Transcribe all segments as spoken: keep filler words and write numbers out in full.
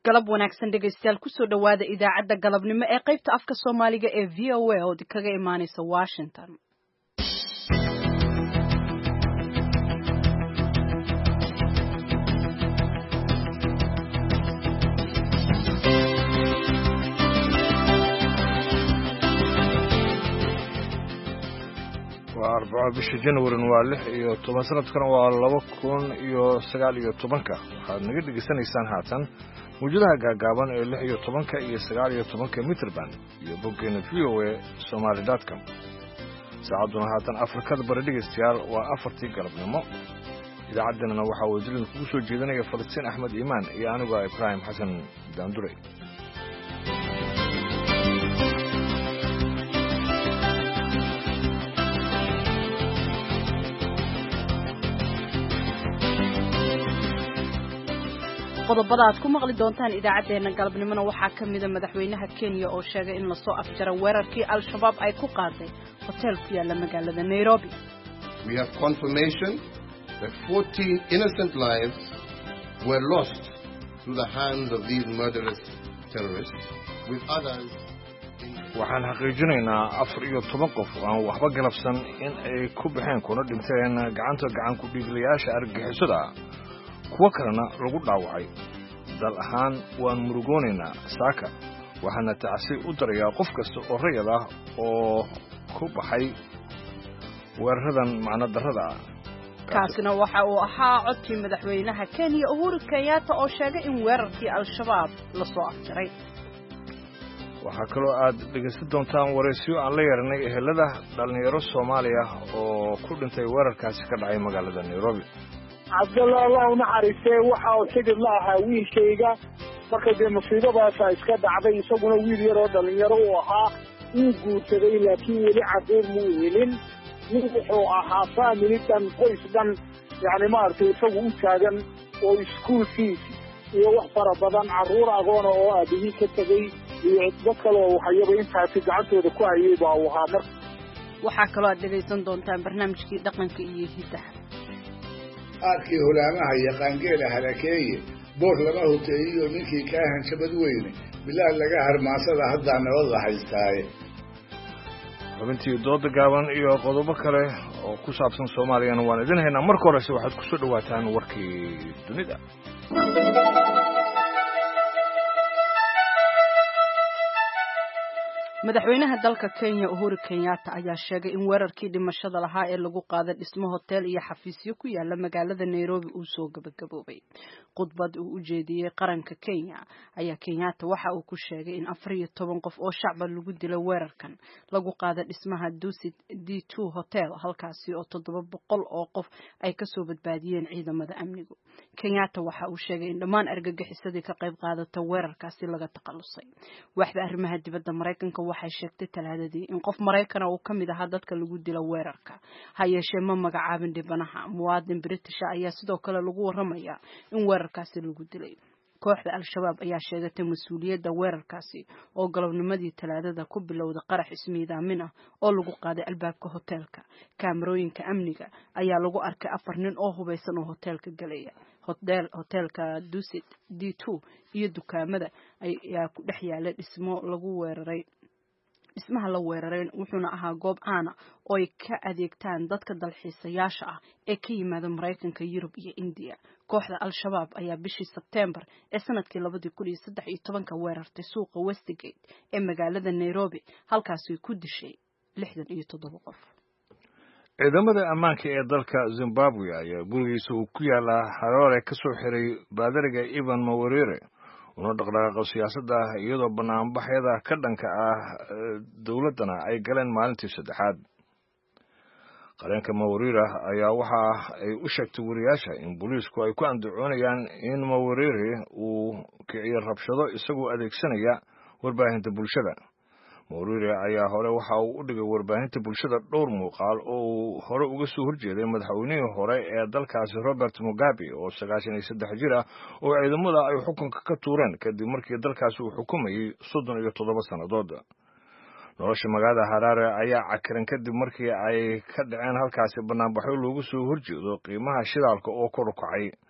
galab wanaagsan dhegaystayaal ku soo dhawaada idaacadda galabnimo ee qaybta afka Soomaaliga ee V O A oo kaga imaanaysa Washington. وأربعة بشهر جنوري وعليه iyo toban sanadkan waa laba kun iyo sagaal iyo tobanka waxaad naga dhegeysaneysaan haatan mawjadaha gaagaaban ee lix iyo tobanka iyo sagaal iyo tobanka mitrban iyo boggeena V O A somali dot com saacaduna haatan afrikada bari dhegeystayaal waa afartii galabnimo idaacaddana waxaa wasiirin kugu soo jeedinaya Falastiin Axmed Iimaan iyo anigu Ibrahim Xasan Daandure. qodobada aad ku maqli doontaan idaacadeena galabnimona waxaa ka mid ah madaxweynaha Kenya oo sheegay in la soo afjaro weerarkii al-shabaab ay ku qaaday hotel ku yaala magaalada Nairobi. We have confirmation that fourteen innocent lives were lost through the hands of these murderous terrorists with others. waxaan xaqiijinaynaa afar iyo toban qof oo aan waxba galabsan in ay ku baxeen kuna dhinteen gacanta gacan ku dhiiglayaasha argagixisada kuwa kalena lagu dhaawacay dal ahaan waan murugoonaynaa saaka waxaana tacsi u darayaa qof kasta oo rayid ah oo ku baxay weeraradan macno darrada kaasina waxa uu ahaa codkii madaxweynaha Kenya Uhuru Kenyatta oo sheegay in weerarkii al-shabaab la soo afjaray. waxaa kaloo aad dhegeysan doontaan wareysiyo aan la yeeranay ehelada dhalinyaro Soomaaliya oo ku dhintay weerarkaasi ka dhacay magaalada Nairobi. Abdullah Allah naxariistay waxa uu xidid la ahaa wiilkayga markay dee musiibadaas iska dhacday isaguna wiil yar oo dhalinyaro u ahaa uu guursaday laakiin weli cadeer muu helin wuxuu ahaa family dan qoys dan yani maartay isagu u taagan oo school fees iyo wax fara badan caruur agoon oo aabihii ka tagay iyo dad kale oo waxyaba intaasi gacantooda ku hayay baa uu ahaa. waxaa kaloo aad dhegeysan doontaan barnaamijkii dhaqanka iyo hidaha aadkii hulaamaha yaqaan geela harakeeye boor lama hoteeyiyo ninkii kaa hanshabad weyne bilaal laga harmaansada haddaa nabad la haystaaye. xubintii dooda gaaban iyo qodobo kale oo ku saabsan Soomaaliyana waan idin haynaa. marka horese waxaad ku soo dhawaataan warkii dunida. madaxweynaha dalka Kenya Uhuru Kenyatta ayaa sheegay in weerarkii dhimashada lahaa ee lagu qaaday dhismo hotel iyo xafiisyo ku yaala magaalada Nairobi uu soo gabagaboobay. khudbad uu u jeediyay qaranka Kenya ayaa Kenyatta waxa uu ku sheegay in afar iyo toban qof oo shacab lagu dilay weerarkan lagu qaaday dhismaha Dusit D two Hotel halkaasi oo toddoba boqol oo qof ay ka soo badbaadiyeen ciidamada amniga. Kenyatta waxa uu sheegay in dhammaan argagixisadii ka qayb qaadatay weerarkaasi laga taqalusay. waaxda arrimaha dibadda Mareykanka waxay sheegtay talaadadii in qof Mareykan oo ka mid ah dadka lagu dilay weerarka ha yeeshee ma magacaabin dhibanaha. muwaadin British ayaa sidoo kale lagu waramayaa in weerarkaasi lagu dilay. kooxda al-shabaab ayaa sheegatay mas'uuliyadda weerarkaasi oo galabnimadii talaadada ku bilowday qarax ismiidaamin ah oo lagu qaaday albaabka hotelka. kaamirooyinka amniga ayaa lagu arkay afar nin oo hubeysan oo hotelka galaya. hotel hotelka Dusit D two iyo dukaamada ayaa ku dhex yaala dhismo lagu weeraray dhismaha la weeraray wuxuuna ahaa goob caan ah oo ay ka adeegtaan dadka dalxiisayaasha ah ee ka yimaada Mareykanka, Yurub iyo India. kooxda al-shabaab ayaa bishii September ee sanadkii laba kun iyo saddex iyo toban weerartay suuqa Westgate ee magaalada Nairobi halkaasoo ku dishay lixdan iyo toddoba qof. ciidamada ammaanka ee dalka Zimbabwe ayaa gurigiisa uu ku yaala Harare ka soo xiray baadariga Ivan Mawarire una dhaqdhaqaaqa siyaasadda iyadoo banaanbaxyada ka dhanka ah dawladana ay galeen maalintii saddexaad. qareenka Mawarire ayaa waxa ay u sheegtay wariyaasha in booliisku ay ku andacoonayaan in Mawarire uu kiciyo rabshado isagoo adeegsanaya warbaahinta bulshada. Mawarire ayaa hore waxa uu u dhigay warbaahinta bulshada dhowr muuqaal oo uu hore uga soo horjeeday madaxweynihii hore ee dalkaasi Robert Mugabe oo sagaashan iyo saddex jir ah oo ciidamada ay xukunka ka tuureen kadib markii dalkaasi uu xukumayay soddon iyo toddoba sanadood. nolosha magaalada Harare ayaa cakiran kadib markii ay ka dhaceen halkaasi banaanbaxyo loogu soo horjeedo qiimaha shidaalka oo kor u kacay.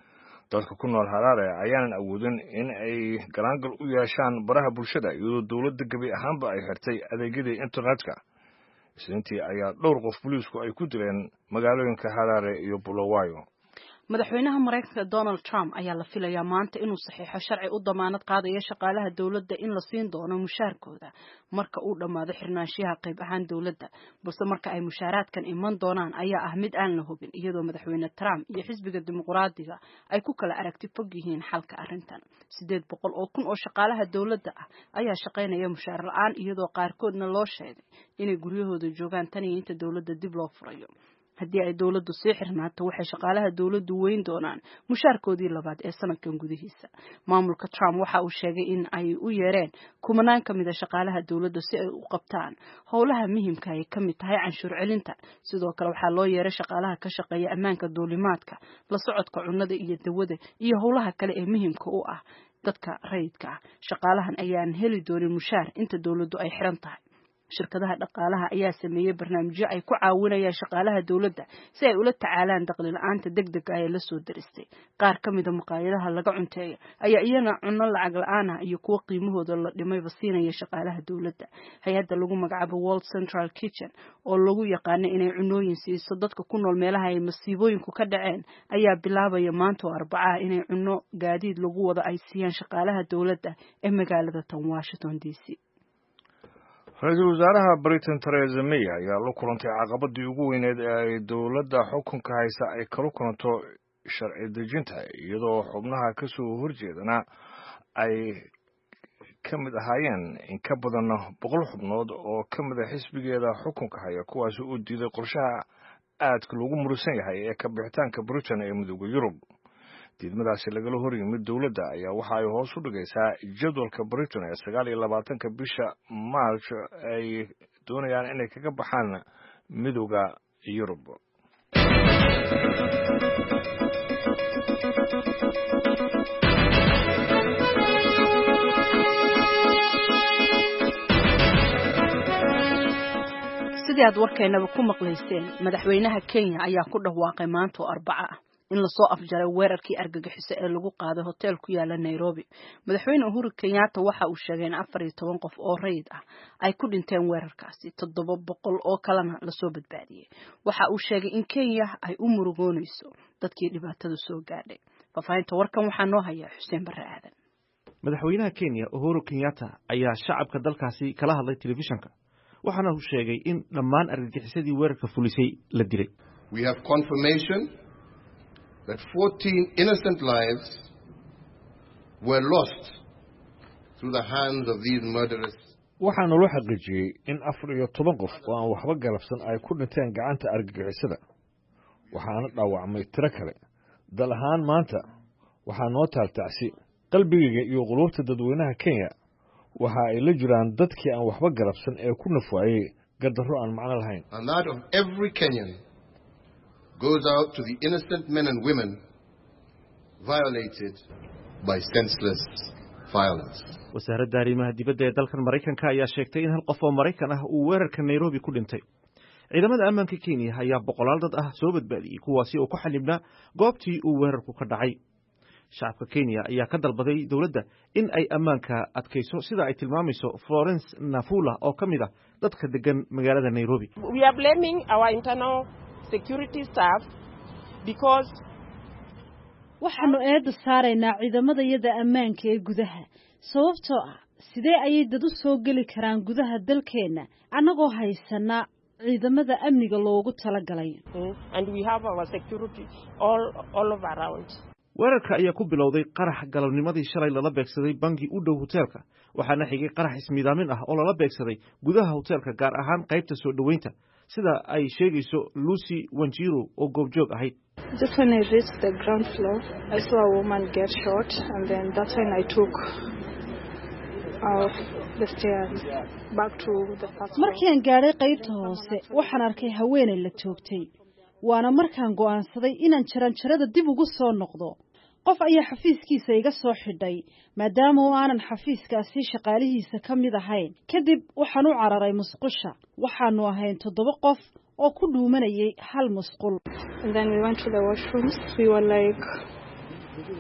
dadka ku nool Harare ayaanan awoodin in ay galaangal u yeeshaan baraha bulshada iyadoo dawladda gabi ahaanba ay xirtay adeegyadii internetka. Isniintii ayaa dhowr qof booliisku ay ku dileen magaalooyinka Harare iyo Bulawayo. madaxweynaha Mareykanka Donald Trump ayaa la filayaa maanta inuu saxiixo sharci u damaanad qaadaya shaqaalaha dawladda in la siin doono mushaarkooda marka uu dhamaado xirnaanshiyaha qayb ahaan dawladda, balse marka ay mushaaraadkan iman doonaan ayaa ah mid aan la hubin iyadoo madaxweyne Trump iyo xisbiga dimuqraadiga ay ku kala aragti fog yihiin xalka arrintan. sideed boqol oo kun oo shaqaalaha dawladda ah ayaa shaqaynaya mushaar la'aan iyadoo qaarkoodna loo sheegay inay guryahooda joogaan tan iyo inta dawladda dib loo furayo. haddii ay dawladdu sii xirnaato waxay shaqaalaha dawladdu weyn doonaan mushaarkoodii labaad ee sanadkan gudihiisa. maamulka Trump waxa uu sheegay in ay u yeereen kumanaan ka mid ah shaqaalaha dawladda si ay u qabtaan howlaha muhiimka ay ka mid tahay canshuur celinta. sidoo kale waxaa loo yeeray shaqaalaha ka shaqeeya ammaanka duulimaadka, la socodka cunnada iyo dawada iyo howlaha kale ee muhiimka u ah dadka rayidka ah. shaqaalahan ayaan heli doonin mushaar inta dawladdu ay xiran tahay. shirkadaha dhaqaalaha ayaa sameeyay barnaamijyo ay ku caawinayaan shaqaalaha dawladda si ay ula tacaalaan dakhli la'aanta degdega ah ee la soo daristay. qaar ka mid ah maqaayadaha laga cunteeyo ayaa iyana cunno lacag la'aan ah iyo kuwa qiimahooda la dhimayba siinaya shaqaalaha dawladda. hay-adda lagu magacaabo World Central Kitchen oo lagu yaqaano inay cunooyin siiso dadka ku nool meelaha ay masiibooyinku ka dhaceen ayaa bilaabaya maanta oo Arbacaha inay cunno gaadiid lagu wada ay siiyaan shaqaalaha dawladda ee magaalada tan Washington D C. ra-iisul wasaaraha Britain Theresa May ayaa la kulantay caqabadii ugu weyneed ee ay dawladda xukunka haysa ay kala kulanto sharci dejinta iyadoo xubnaha ka soo horjeedana ay ka mid ahaayeen in ka badan boqol xubnood oo ka mid ah xisbigeeda xukunka haya kuwaas oo diiday qorshaha aadka loogu murusan yahay ee ka bixitaanka Britain ee midowga Yurub. diidmadaasi lagala hor yimid dawladda ayaa waxa ay hoos u dhigaysaa jadwalka Britain ee sagaal iyo labaatanka bisha March ay doonayaan inay kaga baxaan midowga Yurub. sidii aad warkeynaba ku maqlayseen madaxweynaha Kenya ayaa ku dhawaaqay maanta oo Arbaca ah in la soo afjaray weerarkii argagixiso ee lagu qaaday hotel ku yaala Nairobi. madaxweyne Uhuru Kenyatta waxa uu sheegay in afar iyo toban qof oo rayid ah ay ku dhinteen weerarkaasi, toddoba boqol oo kalena la soo badbaadiyay. waxa uu sheegay in Kenya ay u murugoonayso dadkii dhibaatada soo gaadhay. faafahinta warkan waxaa noo haya Xuseen Barre Aadan. madaxweynaha Kenya Uhuru Kenyatta ayaa shacabka dalkaasi kala hadlay telefishanka waxaana uu sheegay in dhammaan argagixisadii weerarka fulisay la dilay. We have confirmation that fourteen innocent lives were lost through the hands of these murderers. waxaana loo xaqiijiyey in afar iyo toban qof oo aan waxba galabsan ay ku dhinteen gacanta argagixisada, waxaana dhaawacmay tiro kale. dal ahaan maanta waxaa noo taaltacsi qalbigayga iyo quluubta dadweynaha Kenya waxa ay la jiraan dadkii aan waxba galabsan ee ku nafwaayay gardarro aan macno lahayn. And that of every Kenyan goes out to the innocent men and women violated by senseless violence. wasaaradda arrimaha dibadda ee dalkan Mareykanka ayaa sheegtay in hal qof oo Mareykan ah uu weerarka Nairobi ku dhintay. ciidamada ammaanka Kenya ayaa boqolaal dad ah soo badbaadiyay kuwaasi oo ku xalibnaa goobtii uu weerarku ka dhacay. shacabka Kenya ayaa ka dalbaday dawladda in ay ammaanka adkayso sida ay tilmaamayso Florence Nafula oo ka mid ah dadka degan magaalada Nairobi. We are blaming our internal security staff because waxaanu eeda saaraynaa ciidamadayada ammaanka ee gudaha sababtoo ah sidee ayay dad u soo geli karaan gudaha dalkeena annagoo haysana ciidamada amniga loogu talagalay. and we have our security all all over around. weerarka ayaa ku bilowday qarax galabnimadii shalay lala beegsaday bangi u dhow hoteelka waxaana xigay qarax ismiidaamin ah oo lala beegsaday gudaha hoteelka gaar ahaan qaybta soo dhaweynta sida ay sheegayso Lucy Wanjiru oo goobjoog ahayd. Just when I reached the ground floor, I saw a woman get shot, and then that's when I took uh, the stairs back to the first floor. Markii aan gaaray qaybta hoose, waxaan arkay haweeney la toogtay. Waana markaan go'aansaday inaan jaranjarada dib ugu soo noqdo. qof ayaa xafiiskiisa iga soo xidhay maadaama uu aanan xafiiskaasi shaqaalihiisa ka mid ahayn. kadib waxaan u cararay musqusha. waxaanu ahayn toddoba qof oo ku dhuumanayay hal musqul. And then we went to the washrooms. We were like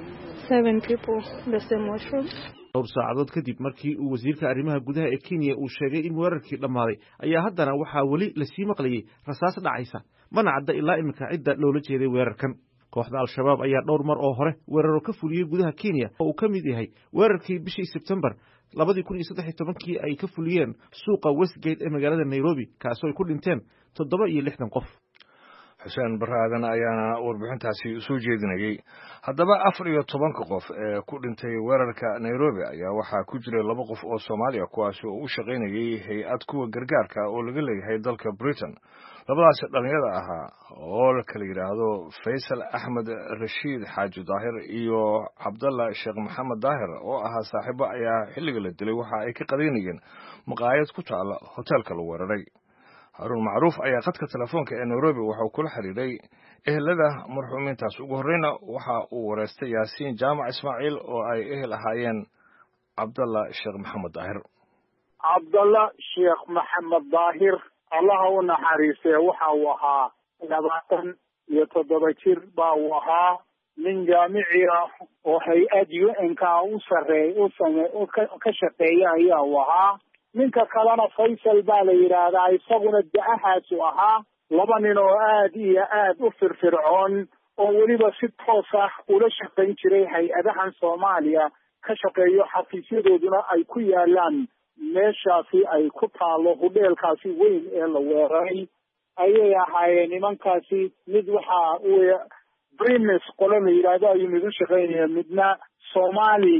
seven people the same washroom. dhowr saacadood kadib markii uu wasiirka arrimaha gudaha ee Kenya uu sheegay in weerarkii dhammaaday ayaa haddana waxaa weli la sii maqlayay rasaas dhacaysa mana cadda ilaa iminka cidda loola jeeday weerarkan. kooxda al-shabaab ayaa dhowr mar oo hore weeraro ka fuliyey gudaha Kenya oo uu ka mid yahay weerarkii bishii September labadii kun iyo saddex iyo tobankii ay ka fuliyeen suuqa Westgate ee magaalada Nairobi kaasoo ay ku dhinteen toddoba iyo lixdan qof. xuseen baraadan ayaana warbixintaasi soo jeedinayay. haddaba afar iyo tobanka qof ee ku dhintay weerarka Nairobi ayaa waxaa ku jiray laba qof oo Soomaaliya kuwaas oo u shaqaynayay hay-ad kuwa gargaarka oo laga leeyahay dalka Britain. labadaas dhalinyarada ahaa oo la kala yiraahdo Faisal Ahmed Rashid Xaaji Daahir iyo Cabdalla Sheekh Maxamed Daahir oo ahaa saaxiibo ayaa xilliga la dilay waxa ay ka qadeynayeen maqaayad ku taala hotelka la weeraray. Harun Macruuf ayaa qadka telefoonka ee Nairobi wuxuu kula xiriiray ehelada marxuumintaas. ugu horreyna waxa uu wareystay Yaasiin Jaamac Ismaaciil oo ay ehel ahaayeen Cabdalla Sheekh Maxamed Daahir. Cabdalla Sheekh Maxamed Daahir Allah u naxariistay waxa uu ahaa labaatan iyo toddoba jir baa uu ahaa nin jaamici ah oo hay-ad U N ka u sareey u samee ka shaqeeya ayaa uu ahaa. ninka kalena Faisal baa la yiraahdaa isaguna da'ahaas u ahaa laba nin oo aad iyo aad u firfircoon oo weliba si toos ah ula shaqayn jiray hay-adahan Soomaaliya ka shaqeeyo xafiisyadooduna ay ku yaalaan meeshaasi ay ku taalo hoteelkaasi weyn ee la weeraray ayay ahaayeen nimankaasi. mid waxa uu Brimis qolo la yiraahdo ayuu mid u shaqaynaya midna Somali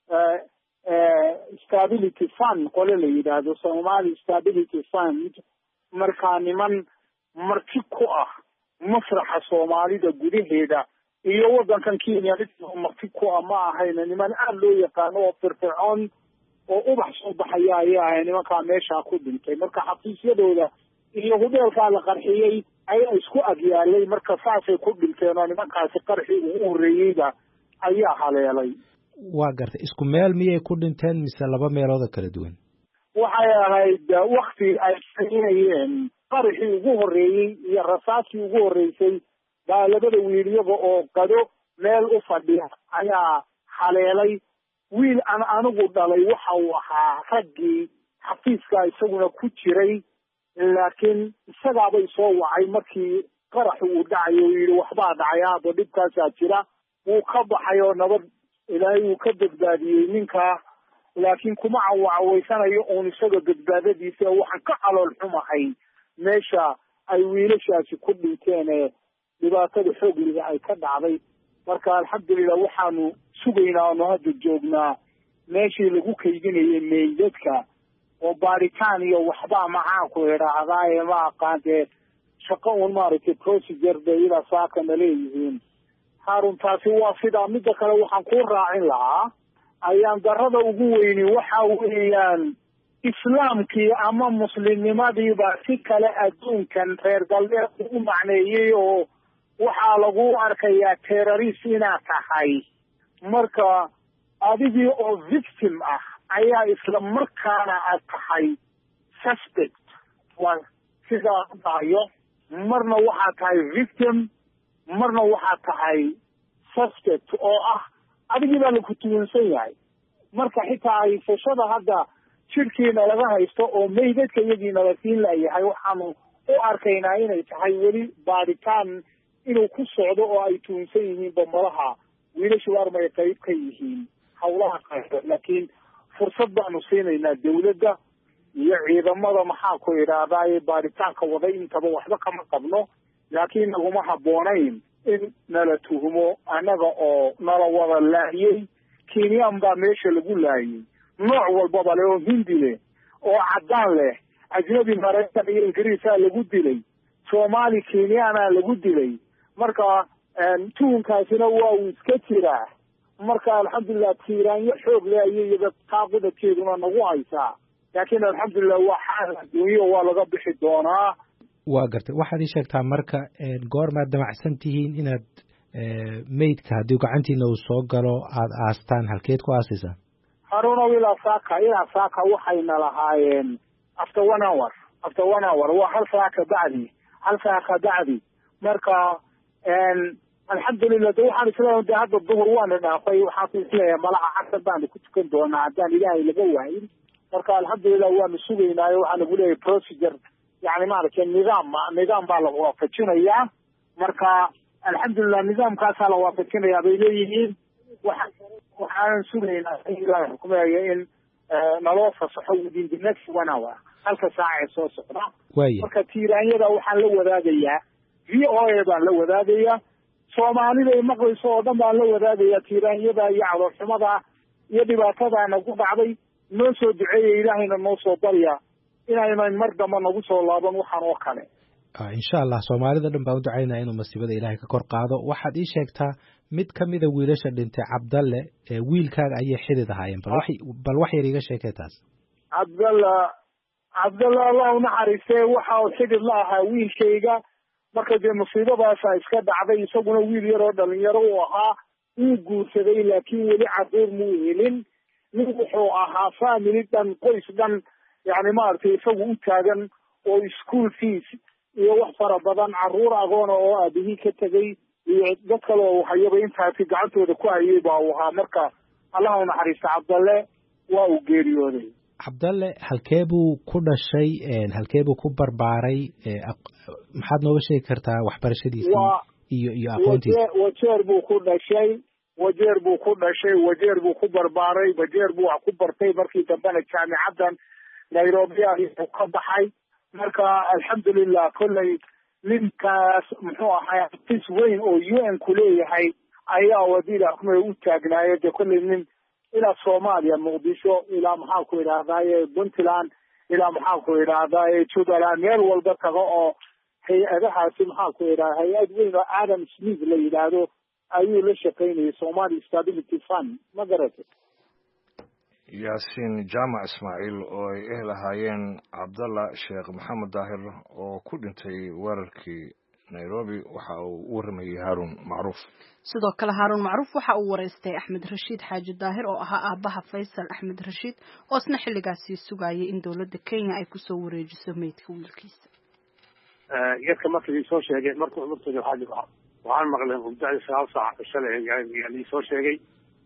stability fund qole la yiraahdo Somali stability fund. markaa niman marti ku ah masraxa Soomaalida gudaheeda iyo wadankan Kenya marti ku ah ma ahayn niman aad loo yaqaan oo firfircoon oo ubax soo baxaya ayaa nimanka meesha ku dhintay. marka xafiisyadooda iyo hoteelka la qarxiyay ayaa isku agyaalay marka saasay ku dhinteen oo nimankaasi qarxi ugu horeeyayda ayaa haleelay. waa gartay isku meel miyay ku dhinteen mise laba meelood kala duwan? waxay ahayd waqti ay sameeyeen qarxi ugu horeeyay iyo rasaasi ugu horeysay baa labada wiiliyaga oo qado meel u fadhiya ayaa haleelay. wiil aan anigu dhalay waxa uu ahaa raggii xafiiska isaguna ku jiray laakiin isagaabay soo wacay markii qaraxu uu dhacay oo yidhi waxbaa dhacay hadda dhibkaasaa jira. wuu ka baxay oo nabad ilaahay uu ka badbaadiyey ninkaa laakiin kuma cawacawaysanayo uun isaga badbaadadiisa. waxaan ka calool xumahay meesha ay wiilashaasi ku dhinteen ee dhibaatada xoogliga ay ka dhacday. marka alxamdulillah waxaanu sugaynaa oonu hadda joognaa meeshii lagu kaydinayay meydadka oo baaritaan iyo waxbaa maxaanku idhaahdaaye ma aqaan dee shaqo uun maaragtay procedure bay idaa saakana leeyihiin. Harun taasi waa sidaa. midda kale waxaan ku raacin lahaa ayaan darada ugu weyni waxa weeyaan islaamkii ama muslimnimadii baa si kale adduunkan reer galbeed u macneeyey oo waxaa lagu arkayaa terrorist inaad tahay. marka adigii oo victim ah ayaa isla markaana aad tahay suspect. waa sidaa dhahayo marna waxaad tahay victim marna waxaad tahay suspect oo ah adigii baa laku tuunsan yahay. marka xitaa haysashada hadda jirkiina laga haysto oo meydadka iyagiina la siin layahay waxaanu u arkaynaa inay tahay weli baaritaan inuu ku socdo oo ay tuunsan yihiin bamalaha wiilashu armay qayb ka yihiin hawlaha qayb. laakiin fursad baanu siinaynaa dawladda iyo ciidamada maxaa ku idhaahdaa baaritaanka waday intaba waxba kama qabno laakiin naguma habboonayn in nala tuhumo annaga oo nala wada laayay. Kenyan baa meesha lagu laayay nooc walbaba leh oo hindi leh oo caddaan leh ajnabi Maraykan iyo Ingiriisaa lagu dilay Soomaali Kenyaana lagu dilay. marka tuunkaasina waa uu iska jiraa. marka alxamdulillah tiiraanyo xoog leh ayay iyaga taaqudadkeeduna nagu haysaa laakiin alxamdulillah waa xaal adduunyo waa laga bixi doonaa. waa gartay waxaad ii sheegtaa marka goormaad damacsan tihiin inaad meydka haddii gacantiina uu soo galo aada aastaan halkeed ku aasaysaa? haruno ilaa saaka ilaa saaka waxayna lahaayeen after one hour after one hour waa hal saa ka bacdi hal saa ka bacdi. marka alxamdulilah de waxaan isleeyahay de hadda duhur waana dhaafay waxaan isleeyahay malaha casar baanu ku tukan doonaa haddaan ilaahay laga waayin marka alxamdulilah waanu sugaynaayo waxaa lagu leeyahay procedure yani maaragtay nidaam nidaam baa la waafajinayaa marka alxamdulilah nidaamkaasaa la waafajinayaa bay leeyihiin waxa waxaanan sugaynaa in ilaahay xukumeeyo in naloo fasaxo within the next one hour halka saaca ee soo socda marka tiiraanyada waxaan la wadaagayaa v o a baan la wadaagayaa soomaalida ay maqlayso oo dhan baan la wadaagayaa tiiraanyada iyo caloolxumada iyo dhibaatadaana ku dhacday noo soo duceeya ilaahayna noo soo barya inaynan mar damba nagu soo laaban waxaan oo kale insha allah soomaalida dhan baan u ducaynaa inuu masiibada ilaahay ka kor qaado waxaad ii sheegtaa mid ka mida wiilasha dhintay cabdalle wiilkaaga ayay xidid ahaayeen bal wax yar iga sheekee taas cabdalla cabdalla allah unaxariistee waxa uu xidid la ahaa wiilkayga marka dee musiibadaasa iska dhacday isaguna wiil yaroo dhalinyaro uu ahaa wuu guursaday laakiin weli caruur muu helin nin wuxuu ahaa family dhan qoys dhan yani maaragtay isagu u taagan oo school fees iyo wax fara badan caruur agoona oo aabihii ka tegay iyo dad kale oo hayaba intaasi gacantooda ku hayay baa uu ahaa marka allah u naxariista cabdalle waa uu geeriyooday cabdalle halkee buu ku dhashay halkee buu ku barbaaray maxaad nooga sheegi kartaa waxbarashadiisii iyo iyo aqoontiisa wajeer buu ku dhashay wajeer buu ku dhashay wajeer buu ku barbaaray wajeer buu wax ku bartay markii dambena jaamicaddan nairobi ayuu ka baxay marka alxamdulilah kolley ninkaas muxuu ahay artis weyn oo u n ku leeyahay ayaa wadiila xukumay u taagnaayo dee kolley nin ilaa soomaaliya muqdisho ilaa maxaa ku idhahdaaye puntland ilaa maxaa ku idhahdaaye jubbaland meel walba tago oo hay-adahaasi maxaa ku idhahda hay-ad weyn oo adam smith la yidhaahdo ayuu la shaqaynayay somali stability fund ma garatay yaasiin jaamac ismaaciil oo ay eh lahaayeen cabdalla sheekh maxamed daahir oo ku dhintay weerarkii nairobi waxa uu u waramayey haaruun macruuf sidoo kale haaruun macruuf waxa uu waraystay axmed rashiid xaaji daahir oo ahaa aabaha faysal axmed rashiid oo isna xilligaasi sugayay in dowladda kenya ay kusoo wareejiso meydka wiilkiisa yarka markii soo sheegay markuu markii waxaan maqlay muddo sagaal saac shalay ayaa soo sheegay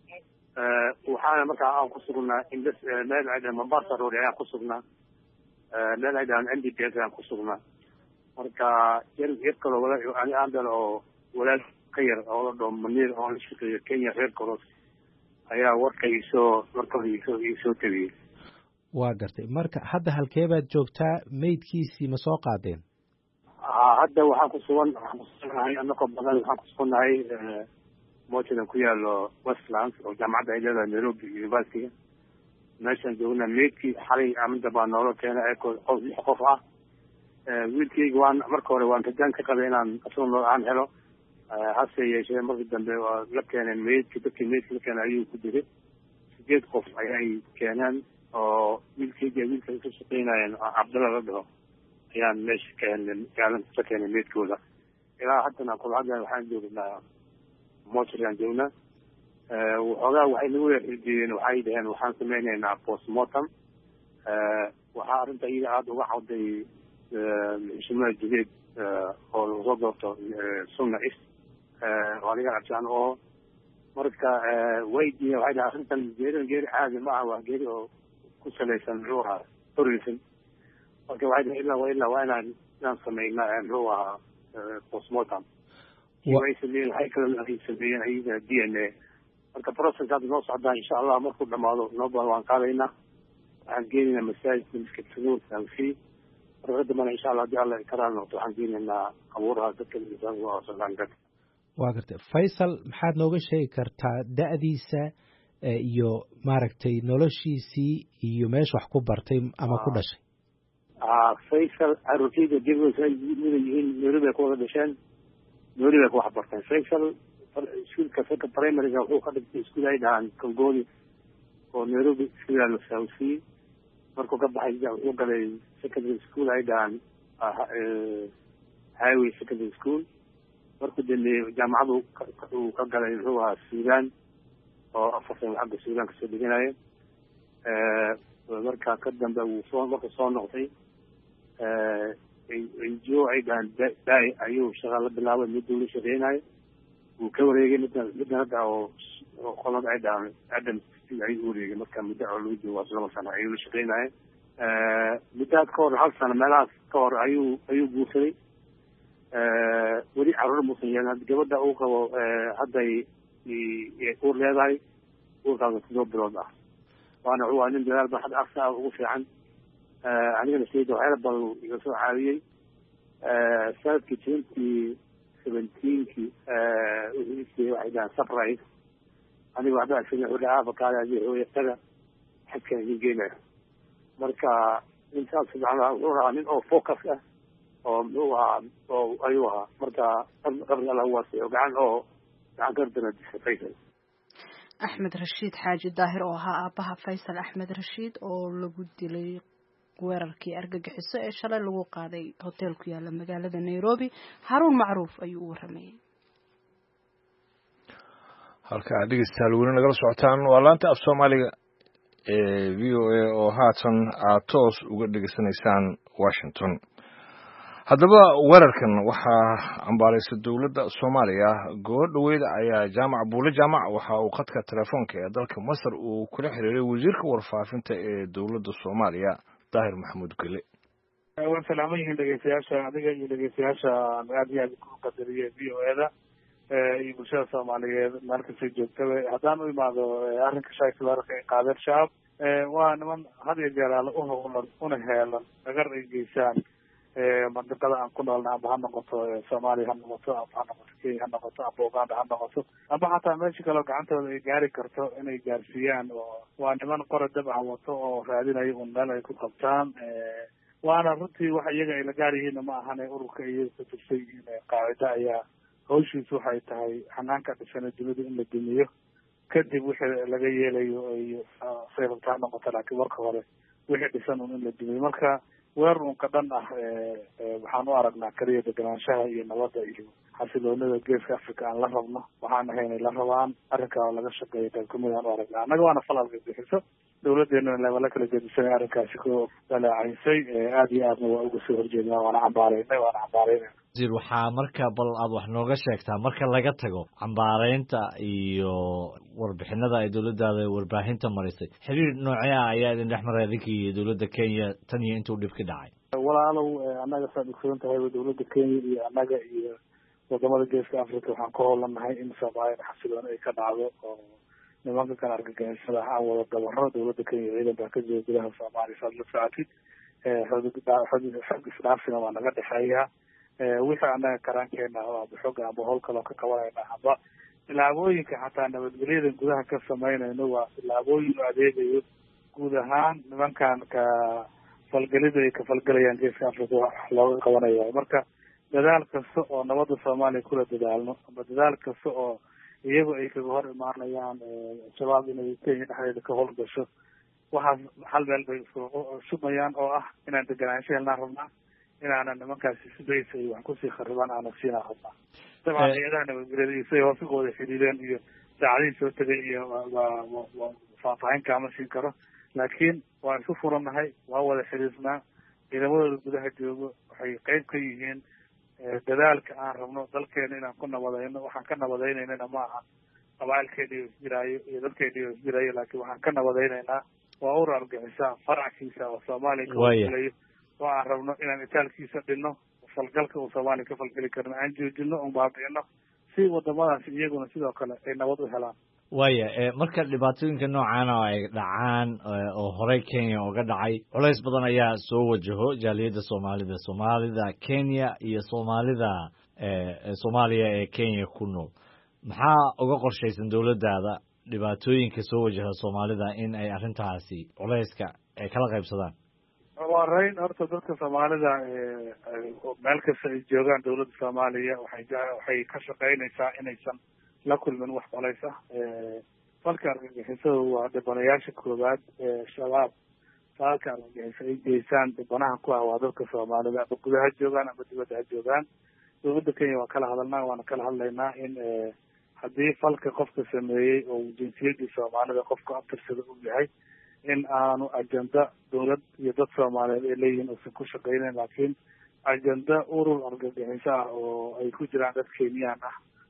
waxaana markaa aan ku sugnaa indas meel ay Mombasa road ayaan ku sugnaa meel ay N D P ayaan ku sugnaa marka yar yar kale wala aan aan dal oo walaal ka yar oo la dhoo Munir oo la shaqeeyo Kenya reer koros ayaa warkayso warkayso isoo tabiyay waa gartay marka hadda halkee baad joogtaa meydkiisii ma soo qaadeen hadda waxaan ku sugan waxaan ku suganahay anagoo badan waxaan ku suganahay moojadan ku yaalo Westlands oo jaamacadda ay leedahay Nairobi University meeshaan joogna meydkii xalay amada baa noola keenay qof lix qof ah wiilkayga waan marka hore waan rajaan ka qabay inaan asoo aan helo hase yeeshee markii dambe waa la keenay meydkii dadkii meydkii la keenay ayuu ku diray sideed qof ayay keeneen oo wiilkayga wiilka ay ka shaqaynayeen Cabdalla la dhaho ayaan meesha keenay gaalan ka keenay meydkooda ilaa haddana kula hadda waxaan joognaa moojadan joogna waxoogaa waxay nagu yeediyeen waxay dhaheen waxaan sameynaynaa postmortem waxaa arrinta iyada aada uga cawday xushmada jideed oo lagu soo doorto sunna is oo adiga cabsaan oo marka way diideen waxay dhahaan arrintan geeri geeri caadi ma aha waa geeri oo ku salaysan muxuu ahaa tourism marka waxay dhahen ilaa waa ilaa waa inaan inaan sameynaa muxuu ahaa postmortem way sameeyeen waxay kale ay sameeyeen ayaga D N A marka process hadda noo socdaa insha allah markuu dhamaado noo baa waan qaadaynaa waxaan geenaynaa masaajidka miskad suguur tanfi marka damana insha allah haddii alla karaan noqdo waxaan geenaynaa abuuraha dadka miisaan oo socdaan waa gartay faysal maxaad nooga sheegi kartaa da'diisa iyo maaragtay noloshiisii iyo meesha wax ku bartay ama ku dhashay faysal caruurtayda dibgoos ay yihiin Nairobi ku wada dhasheen Nairobi bay ku wax barteen faysal iskuulka feka primaryga wuxuu ka dhigtay iskuul ay dhahaan Kongoni oo Nairobi iskuul la sawsi markuu ka baxay wuxuu galay secondary school ay dhahaan highway secondary school markuu dambe jaamacadu uu ka galay wuxuu ahaa Suudaan oo afartan xagga Suudaan kasoo dhiganaya markaa ka dambe uu soo marka soo noqday NGO ay dhahaan daay ayuu shaqo la bilaabay muddo la shaqeynayo wuu ka wareegay midda midda hadda oo oo qolada ay dhaamay adam ayuu wareegay marka muddo oo lagu joogo laba sano ayuu la shaqeynayay muddaad ka hor hal sano meelahaas ka hor ayuu ayuu guursaday weli caruur muusan yeelan gabadha uu qabo hadday uur leedahay uurkaasa todoba bilood ah waana waa nin dadaal ba hadda aqsa ugu fiican anigana sayda waxyaala badan iga soo caawiyey sanadkii twenty seventeenkii wuxuu isiiyey waxay dhahaan surprise aniga waxba agsan wuxuu dhahaa bakaada hooyatada xadkan idin geenaya marka intaas macnaha wuxuu ahaa nin oo focus ah oo muxuu ahaa oo ayuu ahaa marka qabri alla waasay oo gacan oo gacan gardana disay faysal axmed rashiid xaaji daahir oo ahaa aabaha faysal axmed rashiid oo lagu dilay weerarkii argagixiso ee shalay lagu qaaday hotel ku yaala magaalada Nairobi Haruun Macruuf ayuu u waramayay halka dhegeystayaal weli nagala socotaan waa laanta af Soomaaliga ee V O A oo haatan aad toos uga dhegeysanaysaan Washington haddaba weerarkan waxaa ambaaraysa dowladda Soomaaliya goor dhaweyd ayaa jaamac buule jaamac waxa uu khadka telefoonka ee dalka Masar uu kula xiriiray wasiirka warfaafinta ee dowladda Soomaaliya Daahir Maxamuud Gale waan salaamay dhegeystayaasha adiga iyo dhegeystayaasha aad iyo aad ku qadariyay V O A-da iyo bulshada Soomaaliyeed meel kasta joogtaba haddaan u imaado arrinka shaqada wararka ee qaadar shacab waa niman had iyo jeer u howlan una heelan agar ay geysaan mandiqada aan ku noolna amba ha noqoto Soomaaliya ha noqoto amba ha noqoto Kenya ha noqoto amba Uganda ha noqoto amba xataa meesha kale gacantooda ay gaari karto inay gaarsiiyaan oo waa niman qora dab ah wato oo raadinaya un meel ay ku qabtaan waana runtii waxa iyaga ay la gaar yihiin ma ahan ururka iyaga ku tirsan yihiin qaacida ayaa hawshiisu waxay tahay xanaanka dhisana dunida in la dumiyo kadib wixii laga yeelayo iyo seerta noqoto laakiin marka hore wixii dhisan in la dumiyo marka weerar un ka dhan ah waxaan u aragnaa kaliya deganaanshaha iyo nabadda iyo xasiloonida geeska Afrika aan la rabno waxaan ahay inay la rabaan arrinkaa laga shaqeeyo qayb kamid aan u aragnaa annaga waana falalka bixiso dowladdeena leebala kala gedisanay arrinkaasi ku dalaacaysay aad iyo aadna waa uga soo horjeednaa waana cambaaraynay waana cambaaraynay wasiir waxaa marka bal aad wax nooga sheegtaa marka laga tago cambaaraynta iyo warbixinada ay dowladdaada warbaahinta marisay xiriir noocee ah ayaa idin dhex maray idinkii iyo dowladda Kenya tan iyo intuu dhib ka dhacay walaalow annaga saad ogsoon tahay dowladda Kenya iyo annaga iyo wadamada geeska Afrika waxaan ku howlanahay in Soomaaliya xasiloon ay ka dhacdo oo nimanka kan argagixisada ah wada dabaro dowladda Kenya ciidan baa ka jooga gudaha Soomaaliya saad la socotid xog isdhaafsina waa naga dhexeeya wixii annaga karankeena oo xog amba howl kale ka qabanayna amba tilaabooyinka xataa nabadgelyada gudaha ka samaynayno waa tilaabooyin u adeegayo guud ahaan nimankan ka falgelida ay ka falgelayaan geeska Afrika wax looga qabanayo marka dadaal kasta oo nabadda Soomaaliya kula dadaalno amba dadaal kasta oo iyagu ay kaga hor imaanayaan shabaab inay Kenya dhexdeeda ka howlgasho waxaas hal meel bay sumayaan oo ah inaan deganaansho helnaan rabnaa inaanan nimankaasi sidaysay wax kusii kharibaan aanan siinaa rabnaa dabcan hay-adaha nabadgelyada iyo siday hoos uga wada xidhiideen iyo saacadihii soo tegay iyo waa faahfaahin kaama siin karo laakiin waan isu furannahay waa wada xiriirnaa ciidamadooda gudaha joogo waxay qayb ka yihiin dadaalka aan rabno dalkeena inaan ku nabadayno waxaan ka nabadaynaynana ma aha qabaailkeedii isjiraayo iyo dadkeedii isjiraayo laakiin waxaan ka nabadaynaynaa waa ur argixisa farackiisa oo Soomaaliya ka walayo oo aan rabno inaan itaalkiisa dhinno falgalka oo Soomaaliya ka falgali karno aan joojino oo baabino si wadamadaas iyaguna sidoo kale ay nabad u helaan waya marka dhibaatooyinka noocan oo ay dhacaan oo horey Kenya uga dhacay culays badan ayaa soo wajaho jaaliyada Soomaalida Soomaalida Kenya iyo Soomaalida ee Soomaaliya ee Kenya ku nool maxaa uga qorshaysan dowladdaada dhibaatooyinka soo wajaha Soomaalida in ay arrintaasi culayska ay kala qaybsadaan waa rayn horta dadka Soomaalida ee meel kasta ay joogaan dowladda Soomaaliya waxay waxay ka shaqeynaysaa inaysan la kulmin wax culays ah falka argagixisada waa dhibanayaasha koowaad ee shabaab falka argagixisa ay geysaan dhibanaha ku ah waa dadka Soomaalida ama gudaha joogaan ama dibadda ha joogaan dowladda Kenya waa kala hadalnaa waana kala hadlaynaa in haddii falka qofka sameeyey oo jinsiyadii Soomaalida qofka abtirsada u yahay in aanu ajenda dowlad iyo dad Soomaaliyeed ay leeyihiin uusan ku shaqeynayn laakiin ajenda urur argagixiso ah oo ay ku jiraan dad Kenyaan ah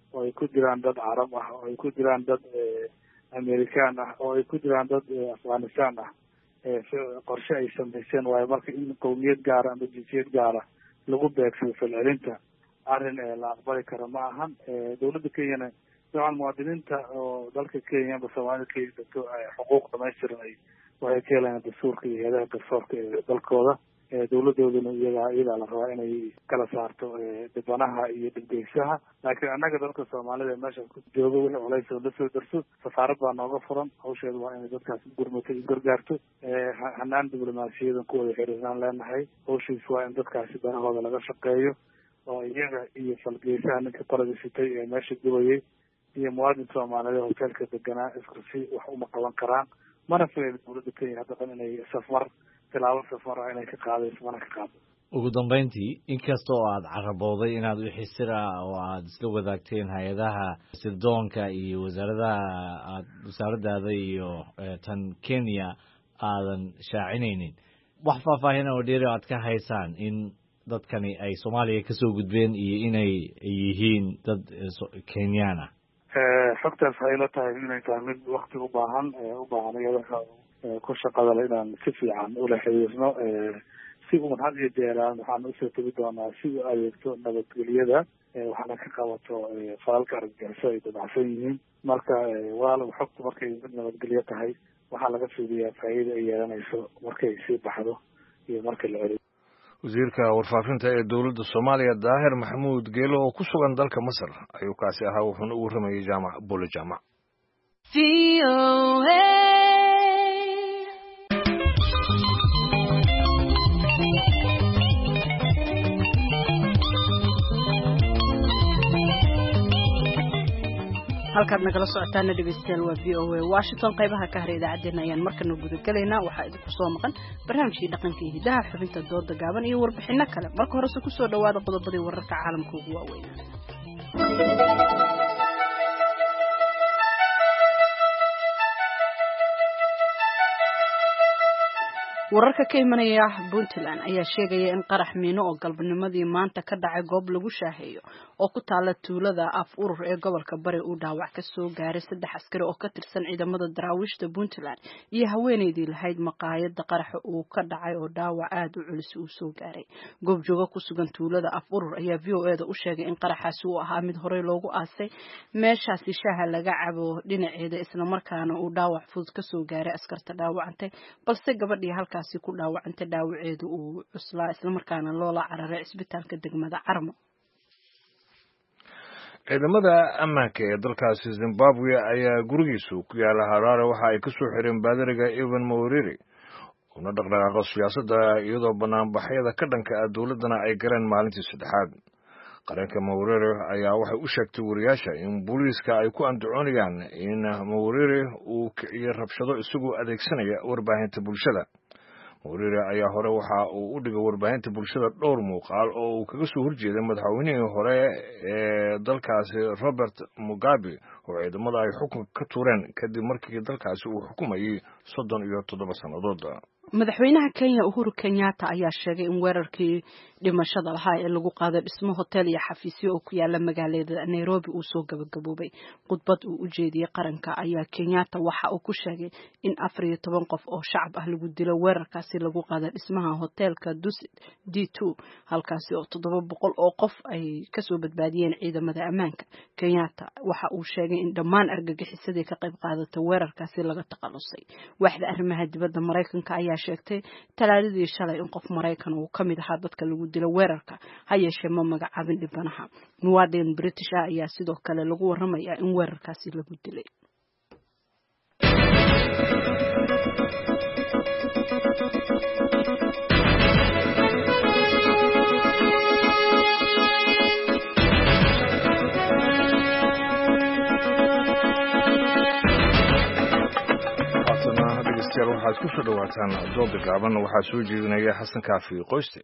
oo ay ku jiraan dad carab ah oo ay ku jiraan dad amerikaan ah oo ay ku jiraan dad afghanistan ah qorshe ay samayseen waayo marka in qowmiyad gaara ama jinsiyad gaara lagu beegsado falcelinta arrin la aqbali karo ma ahan dawladda kenyana dabcan muwaadiniinta oo dalka kenya amba soomaalida kenya degto xuquuq dhamaystiran ay waxay ka helayaan dastuurka iyo hay-adaha garsoorka ee dalkooda dawladooduna iyagaa iyadaa la rabaa inay kala saarto dhibanaha iyo dhibgeysaha laakiin annaga dalka soomaalida ee meesha ku jooga wixii culays oo lasoo darso safaarad baa nooga furan hawsheedu waa inay dadkaas gurmato iyo gargaarto hanaan diblomaasiyadan ku wada xiriirnaan leenahay hawshiis waa in dadkaasi danahooda laga shaqeeyo oo iyaga iyo falgeysaha ninka qolada sitay ee meesha gubayay iyo muwaadin soomaaliyeed hoteelka deganaa isku si wax uma qaban karaan mana filayno dawladda kenya hadda dhan inay safmar tilaabo safmar ah inay ka qaadayso mana ka qaado ugu dambeyntii inkasta oo aada carabooday inaad wixii sir ah oo aada isla wadaagteen hay-adaha sirdoonka iyo wasaaradaha aad wasaaradaada iyo tan kenya aadan shaacinaynin wax faahfaahin oo dheeri aad ka haysaan in dadkani ay soomaaliya kasoo gudbeen iyo inay yihiin dad kenyaan ah xogtaas waxay la tahay inay tahay mid wakti u baahan u baahan iyada ku shaqadale inaan si fiican ula xiriirno si uun had iyo jeeraan waxaan usoo tegi doonaa si u adeegto nabadgelyada waxaana ka qabato falalka argagixiso ay dabacsan yihiin marka walaalow xogtu markay mid nabadgelyo tahay waxaa laga fiiriyaa faa'iida ay yeelanayso markay sii baxdo iyo marka la celiyo wasiirka warfaafinta ee dowladda Soomaaliya Daahir Maxamuud Geelo oo ku sugan dalka Masar ayuu kaasi ahaa wuxuuna ugu rameeyay jaamac Bolo Jaamac halkaad nagala socotaana dhegeystayaal waa v o a Washington qaybaha ka haray idaacadeena ayaan markana guda galaynaa waxaa idinku soo maqan barnaamijkii dhaqanka iyo hidaha xubinta dooda gaaban iyo warbixino kale marka horese ku soo dhawaada qodobadii wararka caalamka ugu waaweyn wararka ka imanaya Puntland ayaa sheegaya in qarax miino oo galbanimadii maanta ka dhacay goob lagu shaaheeyo oo ku taala tuulada af urur ee gobolka Bari uu dhaawac ka soo gaaray saddex askari oo ka tirsan ciidamada daraawiishta Puntland iyo haweeneydii lahayd maqaayada qaraxa uu ka dhacay oo dhaawac aad u culus uu soo gaaray goob jooga ku sugan tuulada af urur ayaa V O A da u sheegay in qaraxaasi uu ahaa mid horey loogu aasay meeshaasi shaaha laga cabo dhinaceeda isla markaana uu dhaawac fudud ka soo gaaray askarta dhaawacantay balse gabadhii halka si ku dhaawacanta dhaawaceedu uu cuslaa isla markaana loola cararay isbitaalka degmada Carmo ciidamada ammaanka ee dalkaasi Zimbabwe ayaa gurigiisu ku yaala Harare waxa ay ka soo xireen baadariga Evan Mawarire una dhaqdhaqaaqa siyaasadda iyadoo banaanbaxyada ka dhanka ah dawladana ay galeen maalintii saddexaad qaranka Mawarire ayaa waxay u sheegtay wariyaasha in booliiska ay ku andacoonayaan in Mawarire uu kiciyo rabshado isagoo adeegsanaya warbaahinta bulshada Mawarire ayaa hore waxa uu u dhigay warbaahinta bulshada dhowr muuqaal oo uu kaga soo horjeeday madaxweynihii hore ee dalkaasi Robert Mugabe oo ciidamada ay xukunka ka tuureen kadib markii dalkaasi uu xukumayay soddon iyo toddoba sannadood madaxweynaha Kenya Uhuru Kenyatta ayaa sheegay in weerarkii dhimashada lahaa ee lagu qaaday dhismo hotel iyo xafiisyo oo ku yaala magaalada Nairobi uu soo gabagaboobay khudbad uu u jeediyay qaranka ayaa Kenyatta waxa uu ku sheegay in afar iyo toban qof oo shacab ah lagu dilo weerarkaasi lagu qaaday dhismaha hotelka Dusit D two halkaasi oo toddoba boqol oo qof ay ka soo badbaadiyeen ciidamada ammaanka Kenyatta waxa uu sheegay in dhammaan argagixisadii ka qayb qaadatay weerarkaasi laga taqalusay waaxda arrimaha dibadda Mareykanka ayaa sheegtay talaadadii shalay in qof Mareykan uu kamid ahaa dadka lagu dilo weerarka ha yeeshee ma magacaabin dhibanaha muwaadin British ah ayaa sidoo kale lagu waramayaa in weerarkaasi lagu dilay waxaad ku soo dhawaataan dooda gaaban waxaa soo jeedinaya Xasan Kaafi Qoyste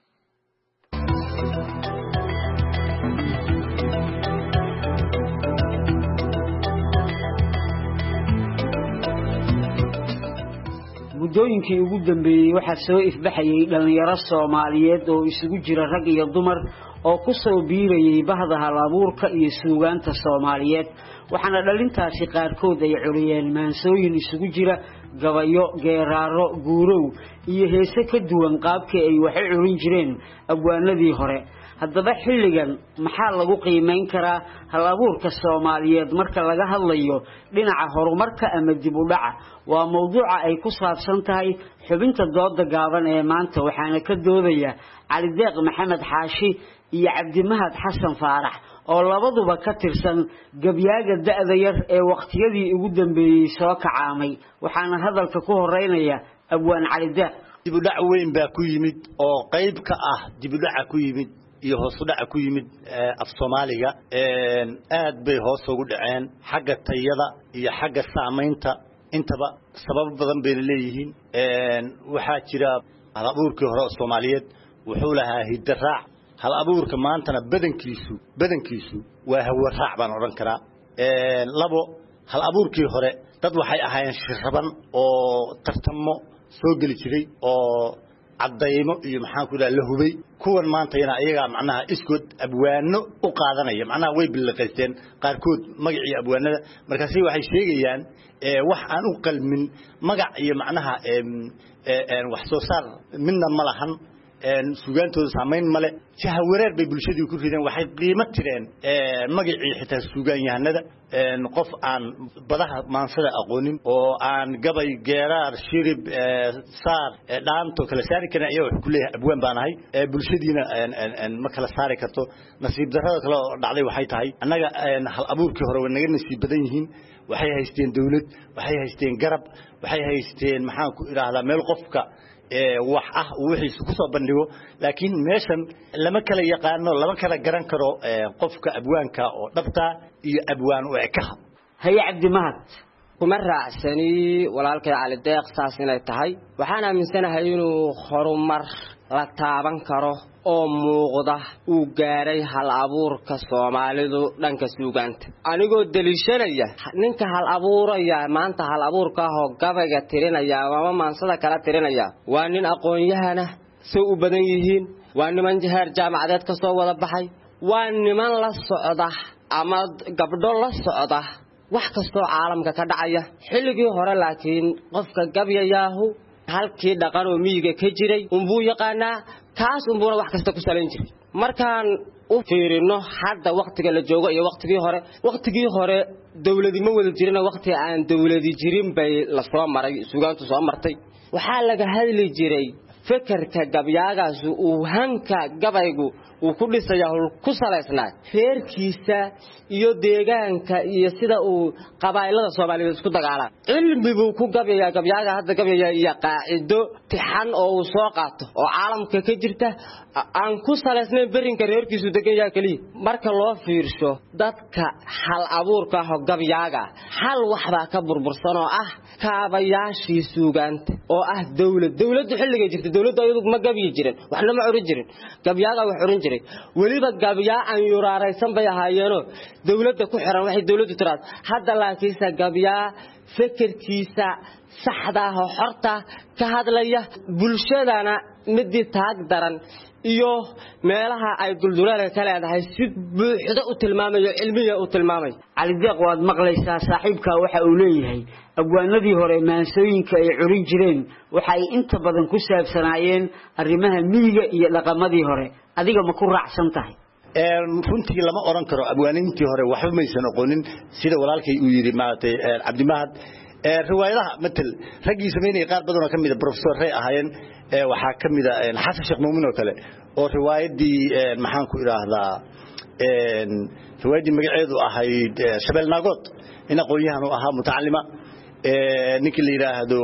muddooyinkii ugu dambeeyay waxaa soo ifbaxayay dhalinyaro Soomaaliyeed oo isugu jira rag iyo dumar oo ku soo biirayay bahda hal-abuurka iyo suugaanta Soomaaliyeed waxaana dhalintaasi qaarkood ay curiyeen maansooyin isugu jira gabayo geeraaro guurow iyo heese ka duwan qaabkii ay wax u curin jireen abwaanadii hore haddaba xilligan maxaa lagu qiimeyn karaa hal-abuurka Soomaaliyeed marka laga hadlayo dhinaca horumarka ama dib u dhaca waa mowduuca ay ku saabsan tahay xubinta dooda gaaban ee maanta waxaana ka doodaya Cali Deeq Maxamed Xaashi iyo Cabdimahad Xasan Faarax oo labaduba ka tirsan gabyaaga da'da yar ee waqtiyadii ugu dambeeyay soo kacaamay waxaana hadalka ku horeynaya abwaan Cali Deeq dib u dhac weyn baa ku yimid oo qayb ka ah dib u dhaca ku yimid iyo hoos u dhaca ku yimid af Soomaaliga ee aad bay hoos ugu dhaceen xagga tayada iyo xagga saameynta intaba sabab badan bay leeyihiin ee waxa jira hal-abuurkii hore Soomaaliyeed wuxuu lahaa hidaraac hal-abuurka maantana badankiisu badankiisu waa hawo raac baan oran karaa ee labo hal-abuurkii hore dad waxay ahaayeen shirraban oo tartamo soo gali jiray oo cadaymo iyo maxaan ku ilaa la hubay kuwan maanta ina ayaga macnaha iskood abwaano u qaadanaya macnaha way bilaqaysteen qaarkood magacii abwaanada markaas waxay sheegayaan ee wax aan u qalmin magac iyo macnaha ee wax soo saar midna malahan een suugaantooda saameyn male jaha wareer bay bulshadu ku rideen waxay qiimo tireen ee magacii xitaa suugaan yahanada een qof aan badaha maansada aqoonin oo aan gabay geeraar shirib saar dhaanto kala saari kana iyo wax kullee abwaan baanahay ee bulshadiina een ma kala saari karto nasiib darrada kale oo dhacday waxay tahay annaga hal abuurkii hore wanaga nasiib badan yihiin waxay haysteen dawlad waxay haysteen garab waxay haysteen maxaan ku iraahdaa meel qofka ee wax ah wixii ku soo bandhigo laakiin meeshan lama kala yaqaano lama kala garan karo qofka abwaanka oo dhabta iyo abwaan oo ka hay Cabdimahad kuma raacsani walaalkay Cali Deeq saas inay tahay waxaan aaminsanahay inuu horumar la taaban karo oo muuqda uu gaaray hal abuurka Soomaalidu dhanka suugaanta anigoo dalishanaya ninka hal abuuraya maanta hal abuurka oo gabayga tirinaya ama maansada kala tirinaya waa nin aqoon-yahana soo u badan yihiin waa niman jahaar jaamacadeed ka soo wada baxay waa niman la socda ama gabdho la socda wax kastoo caalamka ka dhacaya xilligii hore laakiin qofka gabyayaahu halkii dhaqan oo miyiga ka jiray unbuu yaqaanaa kaas unbuuna wax kasta ku salayn jiray markaan u fiirino hadda waqtiga la joogo iyo waqtigii hore waqtigii hore dawladdi ma wada jirin waqti aan dawladdi jirin bay la soo maray suugaantu soo martay waxaa laga hadli jiray fikirka gabyagaas uu hanka gabaygu uu ku dhisayaa ku saleysnaa reerkiisa iyo deegaanka iyo sida uu qabaa'ilada Soomaaliyeed isku dagaalaan cilmigu ku gabayaa gabyaga hadda gabayaa iyo qaacido tixan oo uu soo qaato oo caalamka ka jirta aan ku saleysnayn berinka reerkiisu degan yahay kaliya marka loo fiirsho dadka hal abuurka ah gabyaga hal waxba ka burbursan oo ah kaabayaashii suugaanta oo ah dawlad dawladdu xilliga jirta dawladdu ayadu ma gabiyi jirin waxna ma curin jirin gabyaga wax curin jiray waliba gabyaa aan yuraaraysan bay ahaayeen dawladda ku xiran waxay dawladdu tiraad hadda laakiinsa gabyaa fikirkiisa saxda ah oo xorta ka hadlaya bulshadana midii taag daran iyo meelaha ay duldulaal ka leedahay si buuxda u tilmaamayo cilmiga u tilmaamay Cali Deeq waad maqlaysaa saaxiibka waxa uu leeyahay abwaanadii hore maansooyinka ay curin jireen waxa ay inta badan ku saabsanaayeen arrimaha miyiga iyo dhaqamadii hore adiga ma ku raacsan tahay ee runtii lama oran karo abwaanintii hore waxba maysan aqoonin sida walaalkay uu yiri maartay Cabdimahad ee riwaayadaha midal ragii sameeyay qaar badan oo kamid ah professor Ray ahaayeen ee waxa kamid ah Xasan Sheekh Muumin oo kale oo riwaayadii maxaan ku iraahdaa ee riwaayadii magaceedu ahayd Shabeel Nagood in aqoonyahan uu ahaa mutacallima ee ninkii la yiraahdo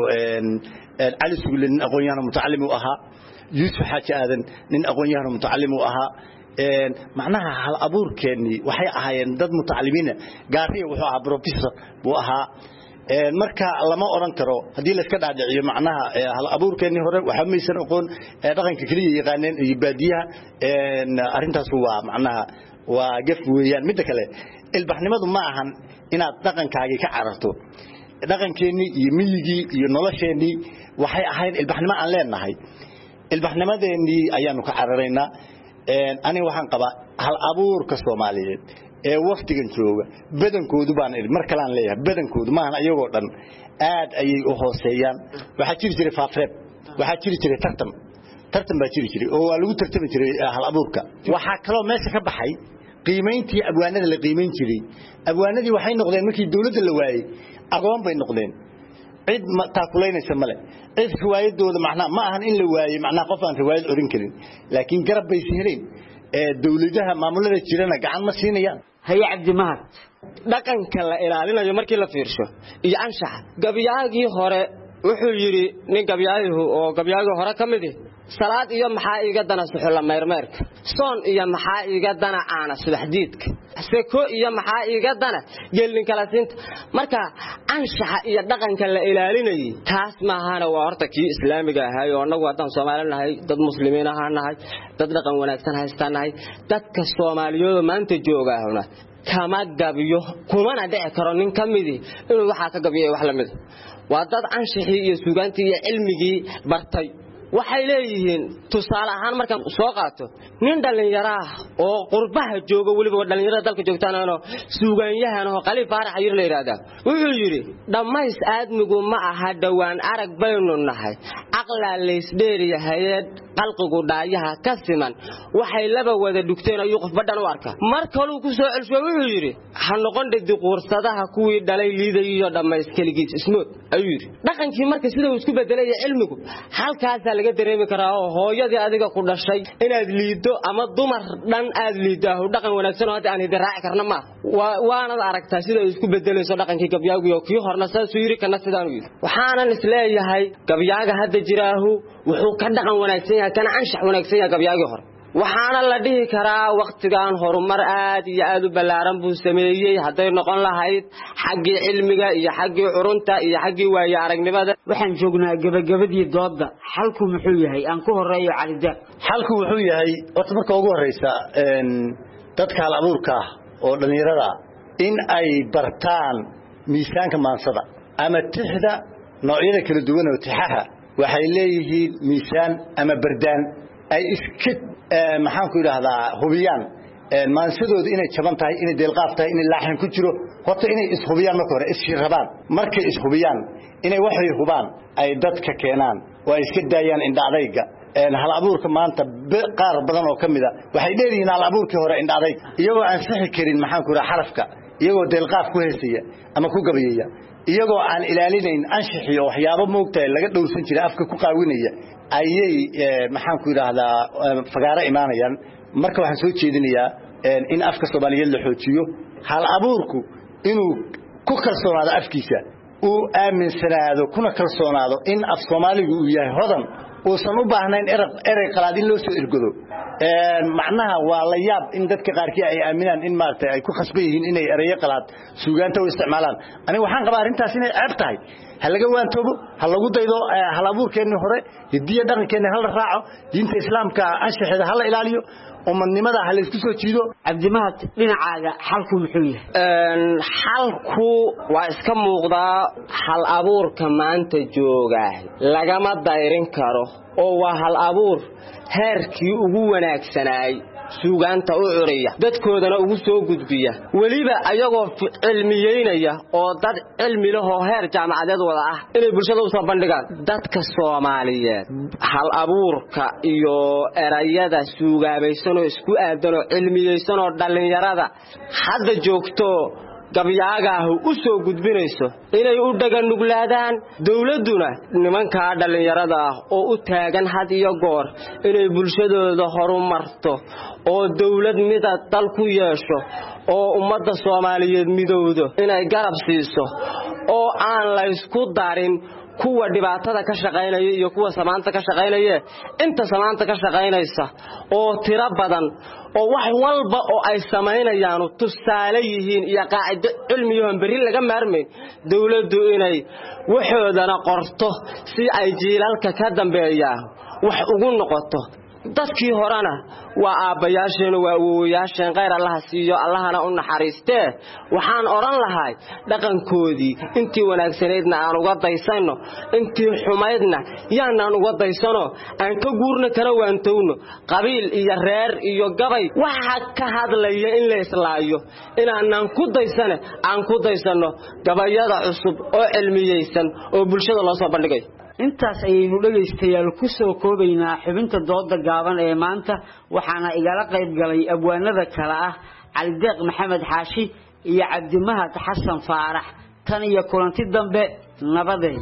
ee Ali Suulin aqoonyahan mutacallim uu ahaa Yusuf Xaaji Aadan nin aqoonyahan mutacallim uu ahaa een macnaha hal abuurkeeni waxay ahaayeen dad mutacallimiin gaariye wuxuu ahaa professor buu ahaa een marka lama oran karo hadii la iska dhaadhiciyo macnaha hal abuurkeeni hore waxa maysan aqoon dhaqanka kaliya yaqaaneen iyo baadiyaha een arintaas waa macnaha waa gaf weeyaan mid kale ilbaxnimadu ma ahan inaad dhaqankaaga ka cararto dhaqankeeni iyo miyigii iyo nolosheeni waxay ahayn ilbaxnimo aan leenahay ilbaxnimadeeni ayaanu ka cararaynaa ani waxaan qabaa hal abuurka Soomaaliyeed ee waqtigan jooga badankoodu baan mar kale aan leeyahay badankoodu ma aha iyagoo dhan aad ayay u hooseeyaan waxa jiri jiray faafreeb waxa jiri jiray tartan tartan baa jiri jiray oo lagu tartami jiray hal abuurka waxa kale oo meesha ka baxay qiimeyntii abwaanada la qiimeyn jiray abwaanadii waxay noqdeen markii dawladda la waayay aqoon bay noqdeen cid ma taakuleynaysa male cid riwaayadooda macna ma ahan in la waayay macna qof aan riwaayad orin karin laakiin garab bay siireen ee dawladaha maamulada jirana gacan ma siinayaan hay Cabdi Mahad dhaqanka la ilaalinayo markii la fiirsho iyo anshaxa gabiyaagii hore wuxuu yiri nin gabiyaayhu oo gabiyaagii hore kamid ah salaad iyo maxaa iga dana suxula meermeerka soon iyo maxaa iga dana aana subaxdiidka seko iyo maxaa iga dana gelin kala siinta marka anshaxa iyo dhaqanka la ilaalinayay taas ma ahana waa horta kii islaamiga ahay oo anagu wadan Soomaaliyeed dad muslimiin ahanahay dad dhaqan wanaagsan haystanahay dadka Soomaaliyeed maanta joogaahuna kama gabiyo kuma dhici karo nin kamid inuu waxa ka gabiyo wax la mid waa dad anshaxii iyo suugaantii iyo cilmigii bartay waxay leeyihiin tusaale ahaan markaan soo qaato nin dhalinyaro ah oo qurbaha jooga waliba dhalinyarada dalka joogtaana suugaanyahan oo Qaliif Faarax ayir la yiraahdaa wuxuu yiri dhamays aadmigu ma aha dhawaan arag baynu nahay aqla leys dheeriyahay qalqigu dhaayaha ka siman waxay laba wada dhugteen ayuu qof badan u arka marka uu ku soo celsho wuxuu yiri ha noqon dhidi quursadaha kuwii dhalay liiday iyo dhamays kaligiis ismood ayuu yiri dhaqankii marka sida uu isku bedelay cilmigu halkaas laga dareemi karaa oo hooyadii adiga ku dhashay inaad liido ama dumar dhan aad liidaho dhaqan wanaagsan oo hadda aan hidiraaci karna ma waana aragtaa sida isku bedelayso dhaqankii gabyaagu iyo kii horna saasuu yiri kana sidaan u yiri waxaan isleeyahay gabyaaga hadda jiraahu wuxuu ka dhaqan wanaagsan yahay kana anshax wanaagsan yahay gabyaagii hore waxaana la dhihi karaa waqtigan horumar aad iyo aad u balaaran buu sameeyay haday noqon lahayd xaqii cilmiga iyo xaqii urunta iyo xaqii waaya aragnimada waxaan joognaa gabagabadii dooda xalku muxuu yahay aan ku horeeyo Cali xalku wuxuu yahay horta marka ugu horeysa een dadka hal abuurka oo dhalinyarada in ay bartaan miisaanka maansada ama tixda noocyada kala duwan oo tixaha waxay leeyihiin miisaan ama bardaan ay iska maxaan ku yiraahdaa hubiyaan maansadooda inay jaban tahay inay deelqaaf tahay inay laaxin ku jiro horta inay ishubiyaan marka hore ishirabaan markay ishubiyaan inay waxay hubaan ay dadka keenaan oo ay iska daayaan indhaadayga hal abuurka maanta qaar badan oo kamida waxay dheerihiin hal abuurkii hore indhaaday iyagoo aan saxi karin maxaan ku yiraahdaa xarafka iyagoo deelqaaf ku heesaya ama ku gabayaya iyagoo aan ilaalinayn anshaxii oo waxyaabo moogtahay laga dhowrsan jiray afka ku qaawinaya ayay maxaan ku yiraahdaa fagaara imaanayaan marka waxaan soo jeedinayaa in afka Soomaaliyeed la xoojiyo hal abuurku inuu ku kalsoonaado afkiisa uu aaminsanaado kuna kalsoonaado in af Soomaaligu uu yahay hodan uusan u baahnayn erey qalaad in loo soo irgado een macnaha waa la yaab in dadka qaarkii ay aaminaan in maartay ay ku khasban yihiin inay erey qalaad suugaanta u isticmaalaan aniga waxaan qabaa arintaas inay ceeb tahay hal laga waantoobo hal lagu daydo hal abuurkeena hore hidiya dhaqankeena hal raaco diinta islaamka anshaxeeda hal ilaaliyo ummadnimada hal isku soo jiido Cabdi Mahad dhinacaaga xalku muxuu yahay een xalku waa iska muuqdaa hal abuurka maanta jooga lagama dayrin karo oo waa hal abuur heerkii ugu wanaagsanay suugaanta u curiya dadkoodana ugu soo gudbiya waliba ayagoo cilmiyeynaya oo dad cilmi leh oo heer jaamacadeed wada ah inay bulshada u soo bandhigaan dadka Soomaaliyeed hal abuurka iyo erayada suugaabaysan oo isku aadan oo cilmiyeysan oo dhalinyarada hadda joogto gabyaaga u soo gudbinayso inay u dhagan nuglaadaan dawladuna nimanka dhalinyarada oo u taagan had iyo goor inay bulshadooda horumarto oo dawlad mid dal ku yeesho oo ummadda Soomaaliyeed midowdo inay garab siiso oo aan la isku darin kuwa dhibaatada ka shaqeynaya iyo kuwa samaanta ka shaqeynaya inta samaanta ka shaqeynaysa oo tiro badan oo wax walba oo ay sameynayaan tusaale yihiin iyo qaacido cilmiyo bari laga maarmay dawladdu inay waxoodana qorto si ay jiilalka ka dambeeyaan wax ugu noqoto dadkii horena waa aabbayaasheen waa awoowayaasheen khayr allaha siiyo allahana u naxariistee waxaan odhan lahay dhaqankoodii intii wanaagsanaydna aan uga daysano intii xumaydna yaanaan uga daysano aan ka guurna kana waantowno qabiil iyo reer iyo gabay waxa ka hadlaya in la islaayo inaanaan ku daysane aan ku daysano gabayada cusub oo cilmiyeysan oo bulshada loo soo bandhigay intaas ayaynu dhegaystayaal ku soo koobaynaa xubinta dooda gaaban ee maanta waxaana igala qayb galay abwaanada kale ah Cali Deeq Maxamed Xaashi iyo Cabdimahad Xasan Faarax tan iyo kulanti dambe nabadeed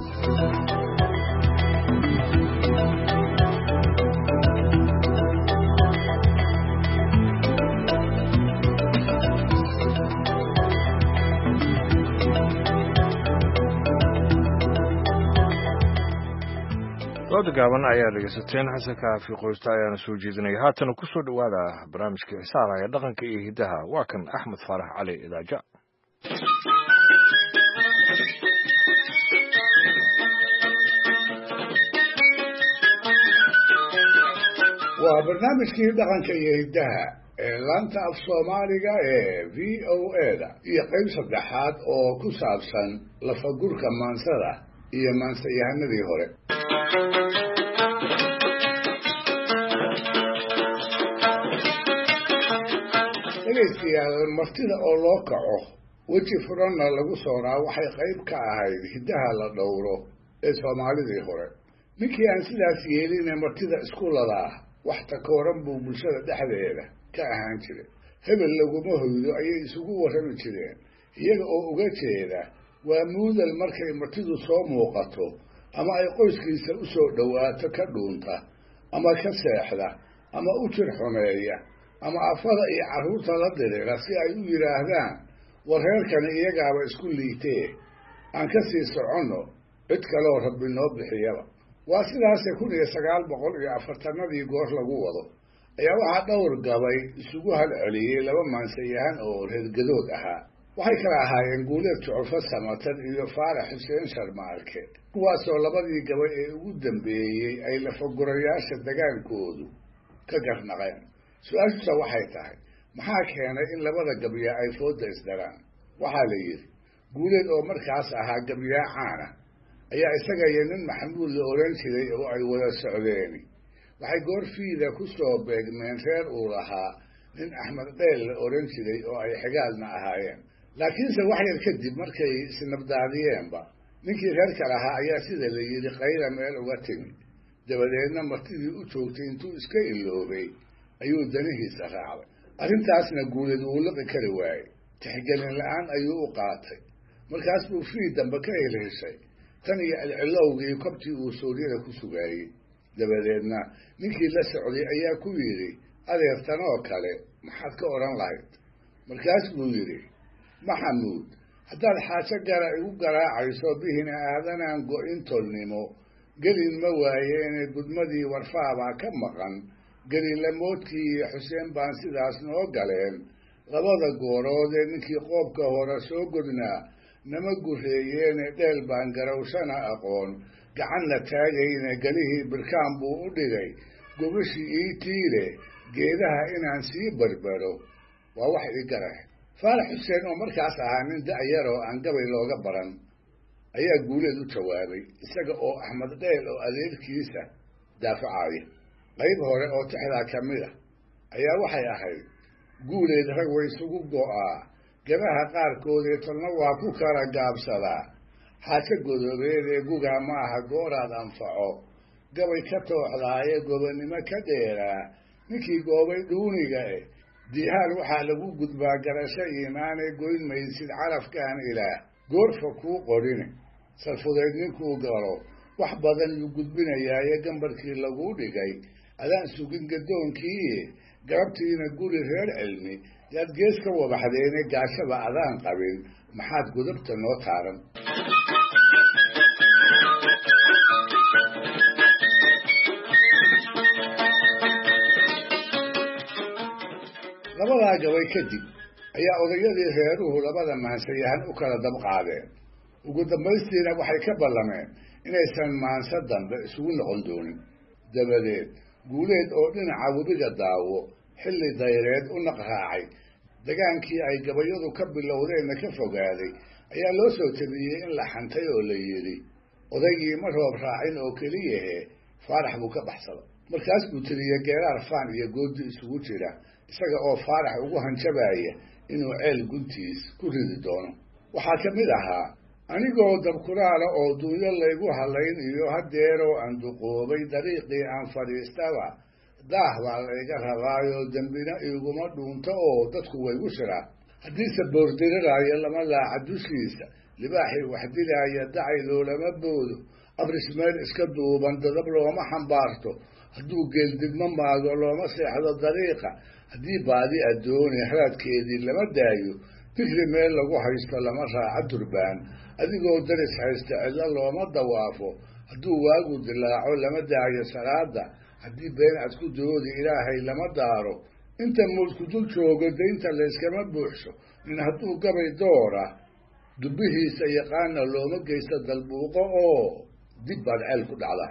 dooda gaaban ayaa dhegaysateen xasan kaafi qoysta ayaana soo jeedinaya haatana ku soo dhawaada barnaamijka xisaaraya dhaqanka iyo hidaha waa kan axmed faarax cali idaaja waa barnaamijkii dhaqanka iyo hidaha ee laanta af soomaaliga ee v o a-da iyo qayb saddexaad oo ku saabsan lafagurka maansada iyo maansayahanadii hore dhegaystayaal martida oo loo kaco weji furanna lagu sooraa waxay qayb ka ahayd hiddaha la dhowro ee soomaalidii hore ninkii aan sidaas yeeline martida isku ladaa wax takooran buu bulshada dhexdeeda ka ahaan jiray hebel laguma hoydo ayay isugu warrami jireen iyaga oo uga jeeda waa muudal markay martidu soo muuqato ama ay qoyskiisa u soo dhowaato ka dhuunta ama ka seexda ama u jir xumeeya ama afada iyo carruurta la dirira si ay u yidhaahdaan war reerkani iyagaaba isku liitee aan ka sii soconno cid kaloo rabbi noo bixiyaba waa sidaase kun iyo sagaal boqol iyo afartanadii goor lagu wado ayaa waxaa dhowr gabay isugu halceliyey laba maansayahan oo reergadood ahaa waxay kala ahaayeen guuleed jucufo samatan iyo faarax xuseen sharmaarke kuwaasoo labadii gabay ee ugu dambeeyey ay lafagurayaasha dagaalkoodu ka garnaqeen su-aashusa waxay tahay maxaa keenay in labada gabyaa ay fooda isdaraan waxaa la yidhi guuleed oo markaas ahaa gabyaa caana ayaa isaga iyo nin maxamuud la oran jiray oo ay wada socdeeni waxay goorfiida ku soo beegmeen reer uu lahaa nin axmed dheel la oran jiray oo ay xigaalna ahaayeen laakiinse wax yar kadib markay isnabdaadiyeenba ninkii reerka lahaa ayaa sida la yidhi qayla meel uga timi dabadeedna martidii u joogtay intuu iska iloobay ayuu danihiisa raacday arrintaasna guuleed uu liqi kari waayey tixgelin la-aan ayuu u qaatay markaas buu fii dambe ka helheshay tan iyo alcilowgii kobtii uu suuryada ku sugaayey dabadeedna ninkii la socday ayaa ku yidhi adeertan oo kale maxaad ka odhan lahayd markaas buu yidhi maxamuud haddaad xaajo gara igu garaacayso bihina aadanaan go-in tolnimo gelin ma waayeene gudmadii warfaabaa ka maqan gelilamoodkii iyo xuseen baan sidaas noo galeen labada gooroodee ninkii qoobka hore soo godnaa nama gureeyeene dheel baan garawshana aqoon gacanna taagayne gelihii birkaan buu u dhigay gobashii ii tiile geedaha inaan sii barbaro waa wax ii garah faarax xuseen oo markaas ahaa nin da-yar oo aan gabay looga baran ayaa guuleed u jawaabay isaga oo axmed dheel oo adeerkiisa daafacaya qayb hore oo tixdaa ka mid a ayaa waxay ahayd guuleed rag way isugu go-aa gabaha qaarkoodee tolna waa ku kala gaabsadaa xaajo godoobeed ee gugaa ma aha gooraad anfaco gabay ka tooxdaaye gobonnimo ka dheeraa ninkii goobay dhuuniga eh dihaal waxaa lagu gudbaa garasho iimaanee goyn maysid carafkaan ilaah goorfa kuu qorine sarfudeed ninkuu galo wax badan yuu gudbinayaaye gambarkii laguu dhigay adaan sugin gaddoonkiiye garabtiina guri reer cilmi yaad gees ka wabaxdeene gaashaba adaan qabin maxaad gudubta noo taaran labadaa gabay kadib ayaa odayadii reeruhu labada maansayahan u kala dab qaadeen ugu dambaystiina waxay ka ballameen inaysan maanso dambe isugu noqon doonin dabadeed guuleed oo dhinaca webiga daawo xilli dayreed u naqraacay dagaankii ay gabayadu ka bilowdeenna ka fogaaday ayaa loo soo tabiyey in la xantay oo la yidhi odaygii ma roob raacin oo keliyahe faarax buu ka baxsada markaas buu tiriyey geeraar faan iyo goodi isugu jira isaga oo faarax ugu hanjabaya inuu ceel guntiis ku ridi doono waxaa ka mid ahaa anigoo dabkuraala oo duunyo laygu halayn iyo hadeeroo aan duqoobay dariiqii aan fadhiistaba daah baa layga rabaayoo dembina iguma dhuunto oo dadku waygu shiraa haddiise boordiriraayo lama laaca dushiisa libaaxii wax dilaaya dacay loolama boodo abris meel iska duuban dadab looma xambaarto hadduu geeldidmo maago looma seexdo dariiqa haddii baadi addooni haraadkeedii lama daayo fikri meel lagu haysto lama raaca durbaan adigoo daris haysta cidlo looma dawaafo hadduu waagu dilaaco lama daayo salaada haddii been ad ku doodi ilaahay lama daaro inta muudku dul joogo daynta layskama buuxsho nin hadduu gabay doora dubbihiisa yaqaana looma geysto dalbuuqo oo dib baad ceel ku dhacda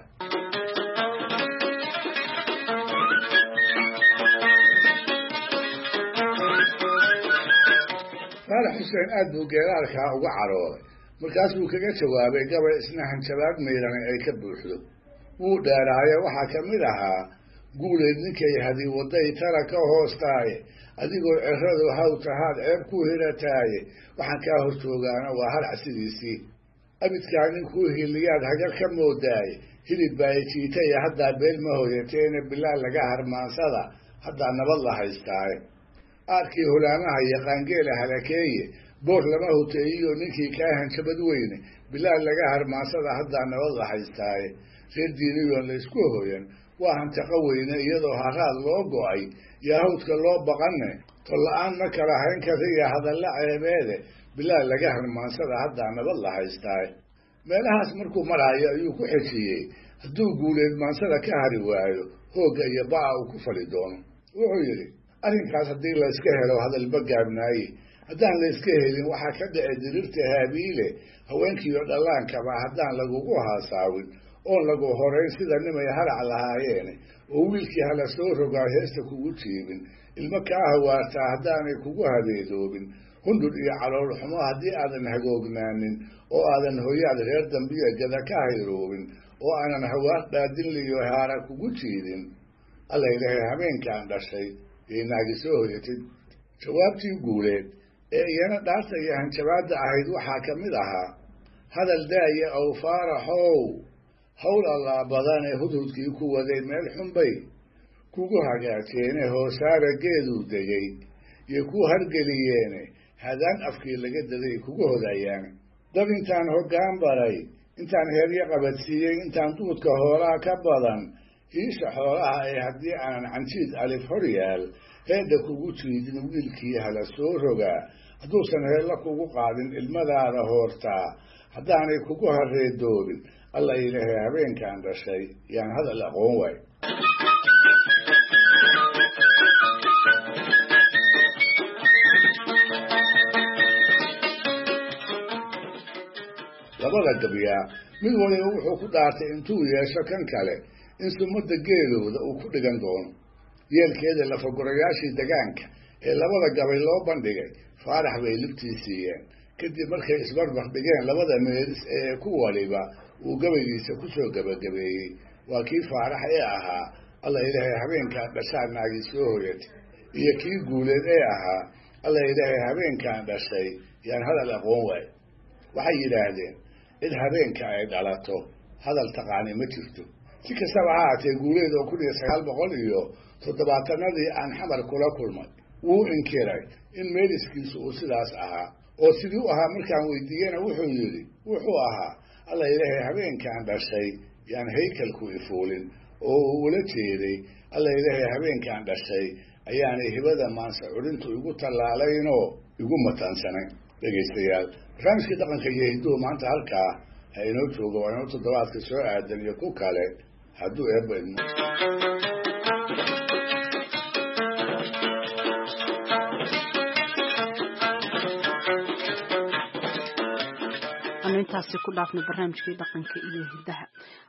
faarax xuseen aad buu geeraarkaa uga carooday markaasuu kaga jawaabay gabay isna hanjabaad miirani ay ka buuxdo wuu dheeraaye waxaa ka mid ahaa guuleed ninkay hadi waday tara ka hoostaaye adigoo ciradu haw tahaad ceeb ku hirataaye waxaan kaa hor joogaana waa halac sidiisii abidkaa ninkuu hiliyaad hagar ka moodaaye hilib baa jiitaya haddaa beel ma hoyateene bilaa laga harmaansada haddaa nabad la haystaaye aarkii hulaamaha iyo qaangeela halakeeye boor lama hoteeyiyo ninkii kaa hanjabad weyne bilaa laga harmaansada haddaa nabad la haystaaye reer diiniyoon laysku hoyan waa hantaqo weyne iyadoo haraad loo go-ay yaa hawdka loo baqanne tolla-aan ma kala hayn kariya hadalla ceebeede bilaa laga harmaansada haddaa nabad la haystaaye meelahaas markuu maraayo ayuu ku xejiyey hadduu guuleed maansada ka hari waayo hoogga iyo ba'a uu ku fali doono wuxuu yidhi arrinkaas haddii layska helo hadalba gaabnaaye haddaan layska helin waxaa ka dhici dirirta haabiile haweenkiiyo dhallaankaba haddaan lagugu haasaawin oon lagu horayn sida nimay halac lahaayeene oo wiilkii hala soo rogaa heesta kugu jiibin ilmo kaa hawaartaa haddaanay kugu habeedoobin hundhur iyo calool xumo haddii aadan hagoognaanin oo aadan hoyaad reer dambiya gada ka hayroobin oo aanan hawaar dhaadinliyo haara kugu jiidin alla ilaahay habeenkaan dhashay ee naagi soo hoyatid jawaabtii guuleed ee iyana dhaarta iyo hanjabaadda ahayd waxaa ka mid ahaa hadal daaya ow faaraxow hawl allaa badan ee hudhudkii ku waday meel xunbay kugu hagaajeene hoosaara geeduu degay iyo ku hargeliyeene hadaan afkii laga daday kugu hodayaane dab intaan hoggaan baray intaan heeryo qabadsiiyey intaan duudka hoolaha ka badan hiisha xoolaha ee haddii aanan canjiid alif hor yaal heedha kugu jiidin wiilkii hala soo rogaa hadduusan heella kugu qaadin ilmadaada hoortaa haddaanay kugu hareedoobin alla ilaahay habeenkaan dhashay yaan hadal aqoon waay labada gabyaa mid waliba wuxuu ku dhaartay intuu yeesho kan kale in sumadda geelooda uu ku dhigan doono yeelkeeda lafagurayaashii degaanka ee labada gabay loo bandhigay faarax bay libtii siiyeen kadib markay isbarbar dhigeen labada meelis ee ku waliba uu gabaygiisa ku soo gabagabeeyey waa kii faarax ee ahaa alla ilaahay habeenkaan dhashaa naagii soo hoyatay iyo kii guuleed ee ahaa alla ilaahay habeenkaan dhashay yaan hadal aqoon waay waxay yidhaahdeen cid habeenka ay dhalato hadal taqaani ma jirto si kastaba ha haatee guuleed oo kun iyo sagaal boqol iyo toddobaatanadii aan xamar kula kulmay wuu inkiray in meeliskiisu uu sidaas ahaa oo sidii u ahaa markaan weydiiyena wuxuu yidhi wuxuu ahaa alla ilaahay habeenkaan dhashay yaan haykalku ifuulin oo uu ula jeeday alla ilaahay habeenkaan dhashay ayaanay hibada maansa cudintu igu tallaalaynoo igu mataansanay dhegaystayaal barnaamijkii dhaqanka iyo hinduhu maanta halkaa ha inoo joogo waa inoo toddobaadka soo aadan iyo ku kale hadduu eebba idmo intaasi ku dhaafnay barnaamijkii dhaqanka iyo hidaha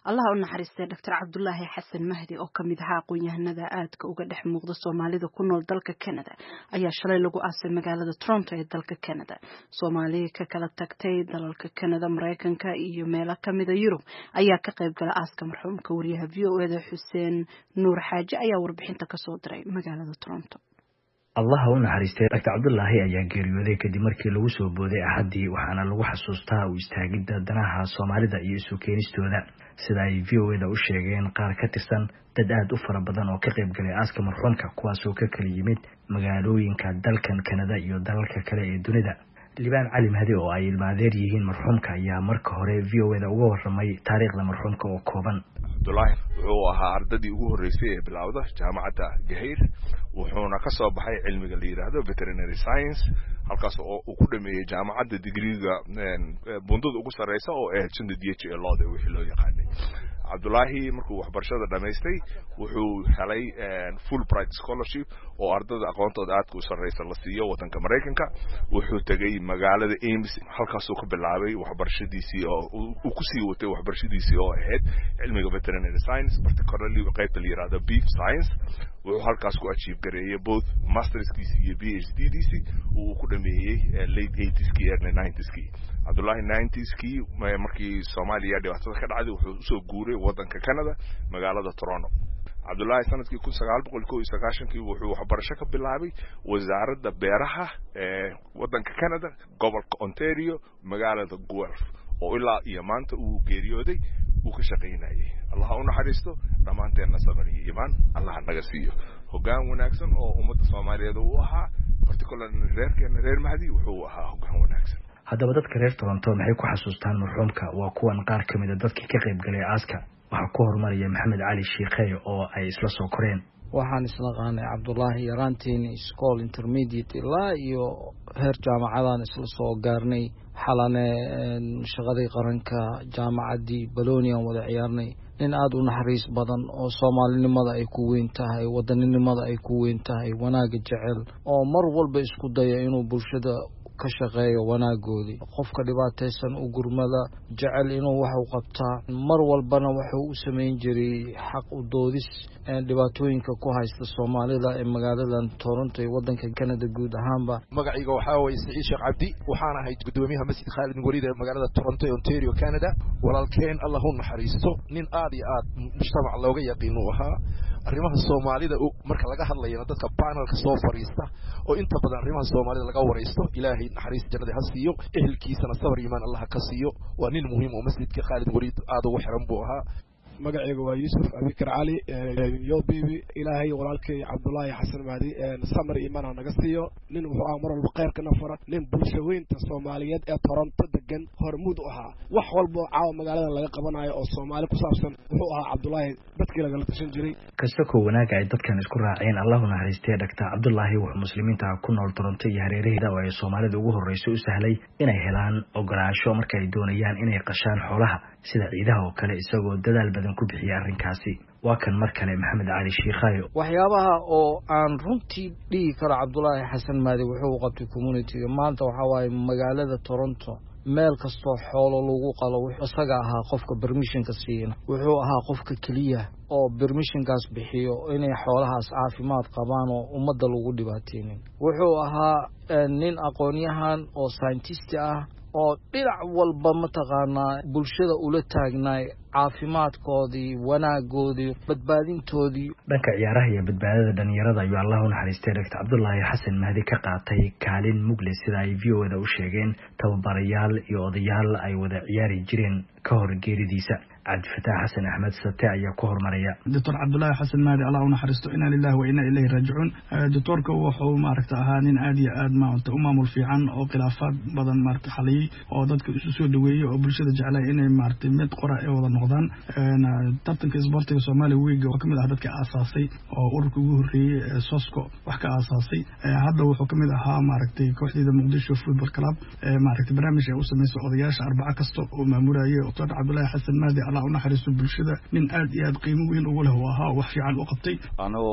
allah u naxariistay doctor cabdulaahi xasan mahdi oo kamid ahaa aqoon-yahanada aadka uga dhex muuqda soomaalida ku nool dalka Canada ayaa shalay lagu aasay magaalada Toronto ee dalka Canada. Soomaaliya ka kala tagtay dalalka Canada, Mareykanka iyo meelo kamid ah Yurub ayaa ka qayb galay aaska marxuumka. Wariyaha V O A da Xuseen Nuur Xaaji ayaa warbixinta ka soo diray magaalada Toronto. allah u naxariistay doctor cabdulaahi ayaa geeriyooday kadib markii lagu soo booday axadii, waxaana lagu xasuustaa u istaagidda danaha Soomaalida iyo isu keenistooda, sida ay V O A da u sheegeen qaar ka tirsan dad aad u fara badan oo ka qayb galay aaska marxuumka, kuwaas oo ka kala yimid magaalooyinka dalkan Canada iyo dalalka kale ee dunida. Libaan Cali Mahdi oo ay ilmaadeer yihiin marxuumka ayaa marka hore V O A da uga warramay taariikhda marxuumka oo kooban. Cabdulaahi wuxuu ahaa ardadii ugu horeysay ee bilowda jaamacadda Gaheyr, wuxuuna ka soo baxay cilmiga la yiraahdo veterinary science, halkaas oo uu ku dhameeyay jaamacadda digriga bundada ugu sareysa oo ah D H A Law wixii loo yaqaanay. Cabdulaahi markuu waxbarashada dhameystay wuxuu helay Fulbright scholarship oo ardada aqoontooda aad u sareysa la siiyo wadanka Mareykanka. Wuxuu tagay magaalada Ames, halkaas oo ka bilaabay waxbarashadiisii oo uu ku sii watay waxbarashadiisii oo ahayd cilmiga veterinary science, particularly qaybta la yiraahdo beef science. wuxuu halkaas ku achieve gareeyay both masterskiisii iyo PhD-diisii uu ku dhameeyay late eighties-kii early nineties-kii. Cabdulaahi nineties-kii markii Soomaaliya dhibaatada ka dhacday wuxuu soo guuray wadanka Canada, magaalada Toronto. Cabdulaahi sanadkii kun sagaal boqol kow iyo sagaashan-kii wuxuu waxbarasho ka bilaabay wasaaradda beeraha ee wadanka Canada, gobolka Ontario, magaalada Guelph, oo ilaa iyo maanta uu geeriyooday uu ka shaqeynayay. allah u naxariisto, dhamaanteena sabir iyo iimaan allah naga siiyo. Hoggaan wanaagsan oo ummadda Soomaaliyeed uu ahaa, particularly reerkeena reer Mahdi wuxuu ahaa hoggaan wanaagsan. Haddaba dadka reer Toronto maxay ku xasuustaan marxuumka? Waa kuwan qaar ka mid ah dadkii ka qayb galay aaska. Waxaa ku horumaraya Maxamed Cali Shiikhay oo ay isla soo koreen. waxaan isla qaanay Cabdulaahi yaraantiin school intermediate ilaa iyo heer jaamacadan isla soo gaarnay. xalane shaqadii qaranka jaamacadii Bologna wada ciyaarnay. nin aad u naxariis badan oo Soomaalinimada ay ku weyn tahay, wadaninimada ay ku weyn tahay, wanaaga jecel oo mar walba isku daya inuu bulshada ka shaqeeyo wanaagoodii. qofka dhibaataysan u gurmada, jecel inuu wax u qabtaa, mar walbana wuxuu u sameyn jiray xaq u doodis dhibaatooyinka ku haysta Soomaalida ee magaaladan Toronto ee wadanka Canada guud ahaanba. magacayga waxaa weeye Saciid Sheekh Cabdi, waxaan ahay gudoomiyaha masjid Khalid Waliid ee magaalada Toronto ee Ontario Canada. walaalkeen allah u naxariisto, nin aad iyo aad mujtamac looga yaqiin uu ahaa. arrimaha Soomaalida marka laga hadlayo dadka panelka soo fariista oo inta badan arrimaha Soomaalida laga wareysto, ilaahay naxariis jannada ha siiyo, ehelkiisana sabir iimaan allah ka siiyo. waa nin muhiim oo masjidka Khalid Waliid aad ugu xiran buu ahaa. magacayga waa Yuusuf Abikar Cali yo bibi ilaahay walaalkay Cabdulaahi Xasan Mahdi samir iimaan naga siiyo. nin wuxuu ahaa mar walba khayrka nafara, nin bulshaweynta Soomaaliyeed ee Toronto degan hormuud u ahaa. wax walba caawa magaalada laga qabanayo oo Soomaali ku saabsan wuxuu ahaa Cabdulaahi dadkii laga tashan jiray. kasta ko wanaag ay dadkan isku raaceen, allah u naxariistay doctor Cabdulaahi wuxuu muslimiinta ku nool Toronto iyo hareeraheeda oo ay Soomaalida ugu horreysay u sahlay inay helaan ogolaansho marka ay doonayaan inay qashaan xoolaha sida ciidaha oo kale, isagoo dadaal badan ku bixiyay arrinkaasi. waa kan mar kale Maxamed Cali Shiikhay. waxyaabaha oo aan runtii dhigi karo Cabdulaahi Xasan Mahdi wuxuu qabtay community-ga maanta waxaa waaye magaalada Toronto meel kastoo xoolo lagu qalo wuxuu isaga ahaa qofka permission-ka siina. wuxuu ahaa qofka kaliya oo permission-kaas bixiyo inay xoolahaas caafimaad qabaan oo ummadda lagu dhibaateynin. wuxuu ahaa nin aqoon-yahan oo scientist ah oo dhinac walba mataqaanaa bulshada ula taagnaay caafimaadkoodii, wanaagoodii, badbaadintoodii. dhanka ciyaaraha iyo badbaadada dhalinyarada ayuu allah u naxariistay doctor Cabdulaahi Xasan Mahdi ka qaatay kaalin mugle, sida ay V O A da u sheegeen tababarayaal iyo odayaal ay wada ciyaari jireen ka hor geeridiisa. cabdifataax xasan axmed sate ayaa ku hormaraya. doctor Cabdulaahi Xasan Mahdi allah u naxariisto, inna lillahi wa inna ilayhi raajicuun. doctorka wuxuu maaragta ahaa nin aad iyo aad maanta u maamul fiican oo khilaafaad badan maaragta xaliyay oo dadka isu soo dhaweeyay oo bulshada jeclay inay maaragta mid qora ay wada noqdaan. tartanka isboortiga Soomaaliya weeyga oo kamid ah dadka aasaasay oo ururka ugu horeeyay ee Sosco wax ka aasaasay. hadda wuxuu kamid ahaa maaragta kooxda Muqdisho Football Club maaragta barnaamij ay u sameeyay odayaasha arbaca kasta oo maamulaya. doctor Cabdulaahi Xasan Mahdi allah u naxariisto, bulshada nin aad iyo aad qiimo weyn ugu leh oo ahaa wax fiican u qabtay. anoo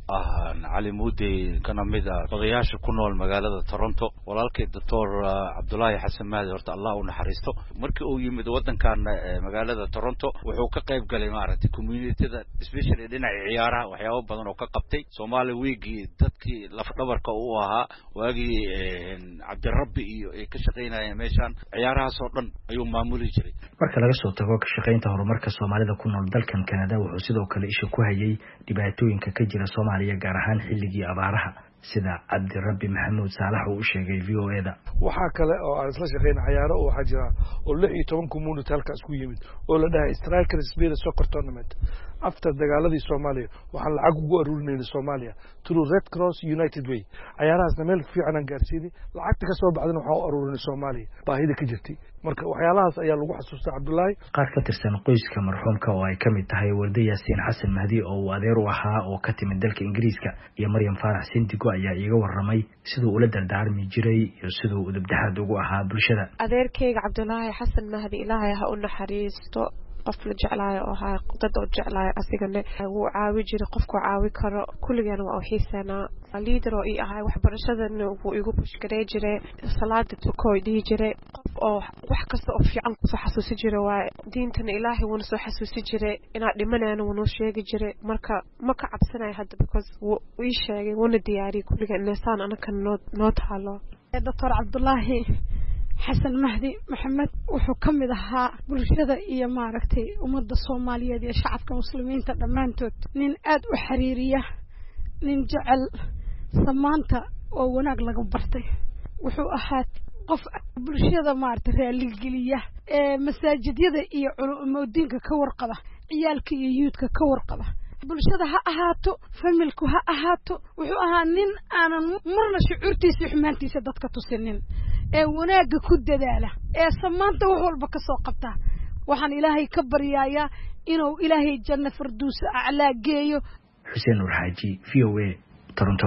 ah cali muudi kana mid ah odayaasha ku nool magaalada Toronto walaalkay doctor Cabdullaahi Xasan Mahdi horta Allah u naxariisto markii uu yimid wadankan magaalada Toronto wuxuu ka qayb galay maaragtay community-da especially dhinaca ciyaaraha waxyaabo badan oo ka qabtay Somali Week dadkii laf dhabarka uu ahaa waagii Cabdirabbi iyo ay ka shaqeynayeen meeshan ciyaaraha soo dhan ayuu maamuli jiray marka laga soo tago ka shaqeynta horumarka Soomaalida ku nool dalkan Canada wuxuu sidoo kale isha ku hayay dhibaatooyinka ka jira Soomaaliya gaar ahaan xilligii abaaraha sida Cabdirabbi Maxamuud Saalax uu sheegay V O A da waxa kale oo aan isla shaqeynay ciyaaro oo waxa jira oo lix iyo toban community halkaas ku yimid oo la dhahay Striker Spirit Soccer Tournament after dagaaladii Soomaaliya waxaan lacag ugu aruurinay Soomaaliya through Red Cross United Way ciyaarahaasna meel fiican aan gaarsiinay lacagta ka soo baxdana waxa u aruurinay Soomaaliya baahida ka jirtay marka waxyaalahaas ayaa lagu xasuustaa Cabdullaahi qaar ka tirsan qoyska marxuumka oo ay kamid tahay Warda Yaasiin Xasan Mahdi oo uu adeer u ahaa oo ka timid dalka Ingiriiska iyo Maryam Faarax Sindigo ayaa iiga waramay sidoo uu la dardaarmi jiray iyo sidoo uu dabdaxad ugu ahaa bulshada adeerkayga Cabdullaahi Xasan Mahdi Ilaahay ha u naxariisto qof la jeclaayo oo ahaa dad oo jeclaayo asigana wuu caawi jiray qofku caawi karo kulligan waa u xiisanaa leader oo ii ahaa waxbarashadana wuu igu bushgaray jiray salaada tukoo dhigi jiray qof oo wax kasta oo fiican ku soo xasuusi jiray waa diintana Ilaahay wuu soo xasuusi jiray inaa dhimanayna wuu sheegi jiray marka ma ka cabsanayo hadda because wuu ii sheegay wuu diyaariyay kulligan inaan anaka noo taalo doctor Cabdullaahi Xasan Mahdi Maxamed wuxuu kamid ahaa bulshada iyo maaragtay ummadda Soomaaliyeed iyo shacabka muslimiinta dhamaantood nin aad u xiriiriya nin jecel samaanta oo wanaag laga bartay wuxuu ahaa qof bulshada maaragtay raali geliya ee masaajidyada iyo culumoodiinka ka warqaba ciyaalka iyo yuudka ka warqaba bulshada ha ahaato familku ha ahaato wuxuu ahaa nin aanan marna shucuurtiisa xumaantiisa dadka tusinin ee wanaaga ku dadaala ee samaanta wax walba ka soo qabta waxaan Ilaahay ka baryayaa inuu Ilaahay janna farduus aclaa geeyo Xuseen Nur Xaaji V O A Toronto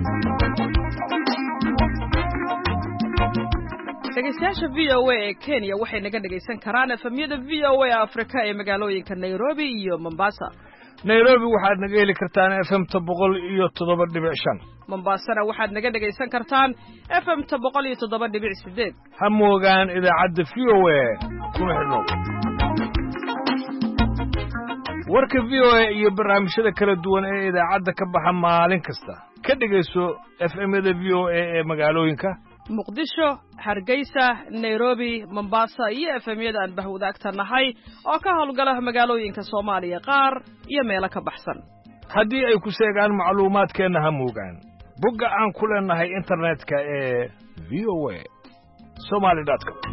dhegeystayaasha V O A ee Kenya waxay naga dhageysan karaan efemyada V O A Afrika ee magaalooyinka Nairobi iyo Mombasa Nairobi waxaad naga heli kartaan F M boqol iyo toddoba dhibic shan Mombasa waxaad naga dhageysan kartaan F M boqol iyo toddoba dhibic sideed ha moogaan idaacadda V O A kuna xidhno warka V O A iyo barnaamijyada kala duwan ee idaacadda ka baxa maalin kasta ka dhageyso F M-yada V O A ee magaalooyinka Muqdisho, Hargeysa, Nairobi, Mombasa iyo F M-yada aan bahwadaagtanahay oo ka howlgala magaalooyinka Soomaaliya qaar iyo meelo ka baxsan. Haddii ay ku sheegaan macluumaadkeena ha moogaan bogga aan ku leenahay internetka ee v o a somali dot com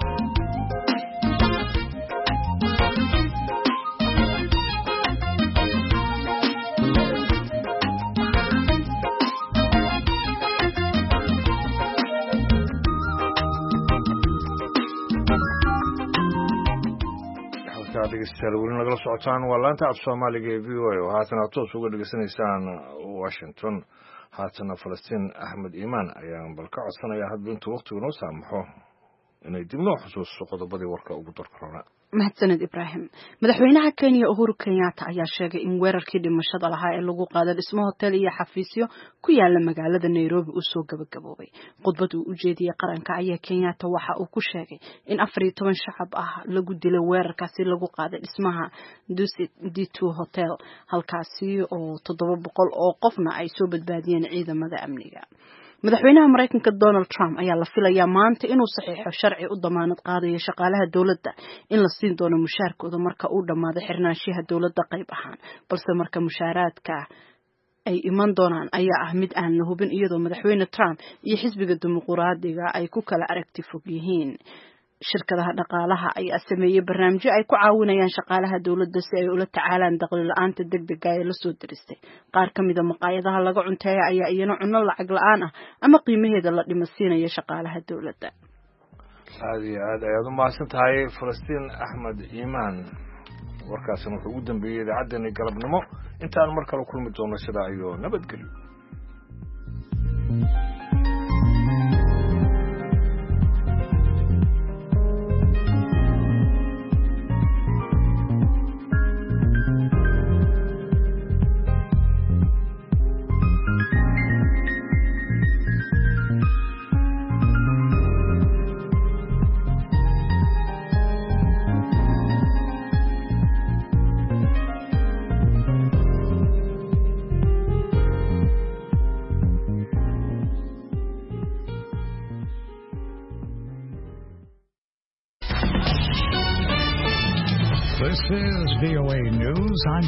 dhegeystayaal weli nagala socotaan waa laanta af soomaaliga ee v o a oo haatana toos uga dhegeysanaysaan washington haatana falastiin axmed iimaan ayaan bal ka codsanayaa hadba intuu waktigu noo saamaxo inay dib noo xusuusto qodobadii warka ugu darka roona mahadsaned Ibrahim madaxweynaha Kenya Uhuru Kenyatta ayaa sheegay in weerarkii dhimashada lahaa ee lagu qaaday dhismo hotel iyo xafiisyo ku yaala magaalada Nairobi uu soo gabagaboobay khudbad uu u jeediyay qaranka ayaa Kenyatta waxa uu ku sheegay in afar iyo toban shacab ah lagu dilay weerarkaasi lagu qaaday dhismaha Dusit D two Hotel halkaasi oo toddoba boqol oo qofna ay soo badbaadiyeen ciidamada amniga madaxweynaha Mareykanka Donald Trump ayaa la filayaa maanta inuu saxiixo sharci u damaanad qaadayo shaqaalaha dawladda in la siin doono mushaarkooda marka uu dhamaado xirnaanshiyaha dawladda qayb ahaan balse marka mushaaraadka ay iman doonaan ayaa ah mid aan la hubin iyadoo madaxweyne Trump iyo xisbiga dimuqraadiga ay ku kala aragti fog yihiin shirkadaha dhaqaalaha ayaa sameeyay barnaamijyo ay ku caawinayaan shaqaalaha dawladda si ay ula tacaalaan dakhli la'aanta degdega ee la soo diristay qaar ka mid ah maqaayadaha laga cunteeyo ayaa iyana cunno lacag la'aan ah ama qiimaheeda la dhimasiinaya shaqaalaha dawladda aad iyo aad ayaad u mahadsan tahay falastiin axmed iimaan warkaasina wuxuu ugu dambeeyey idaacaddeenii galabnimo intaan mar kale kulmi doono sidaa iyo nabadgelyo is V O A News. I'm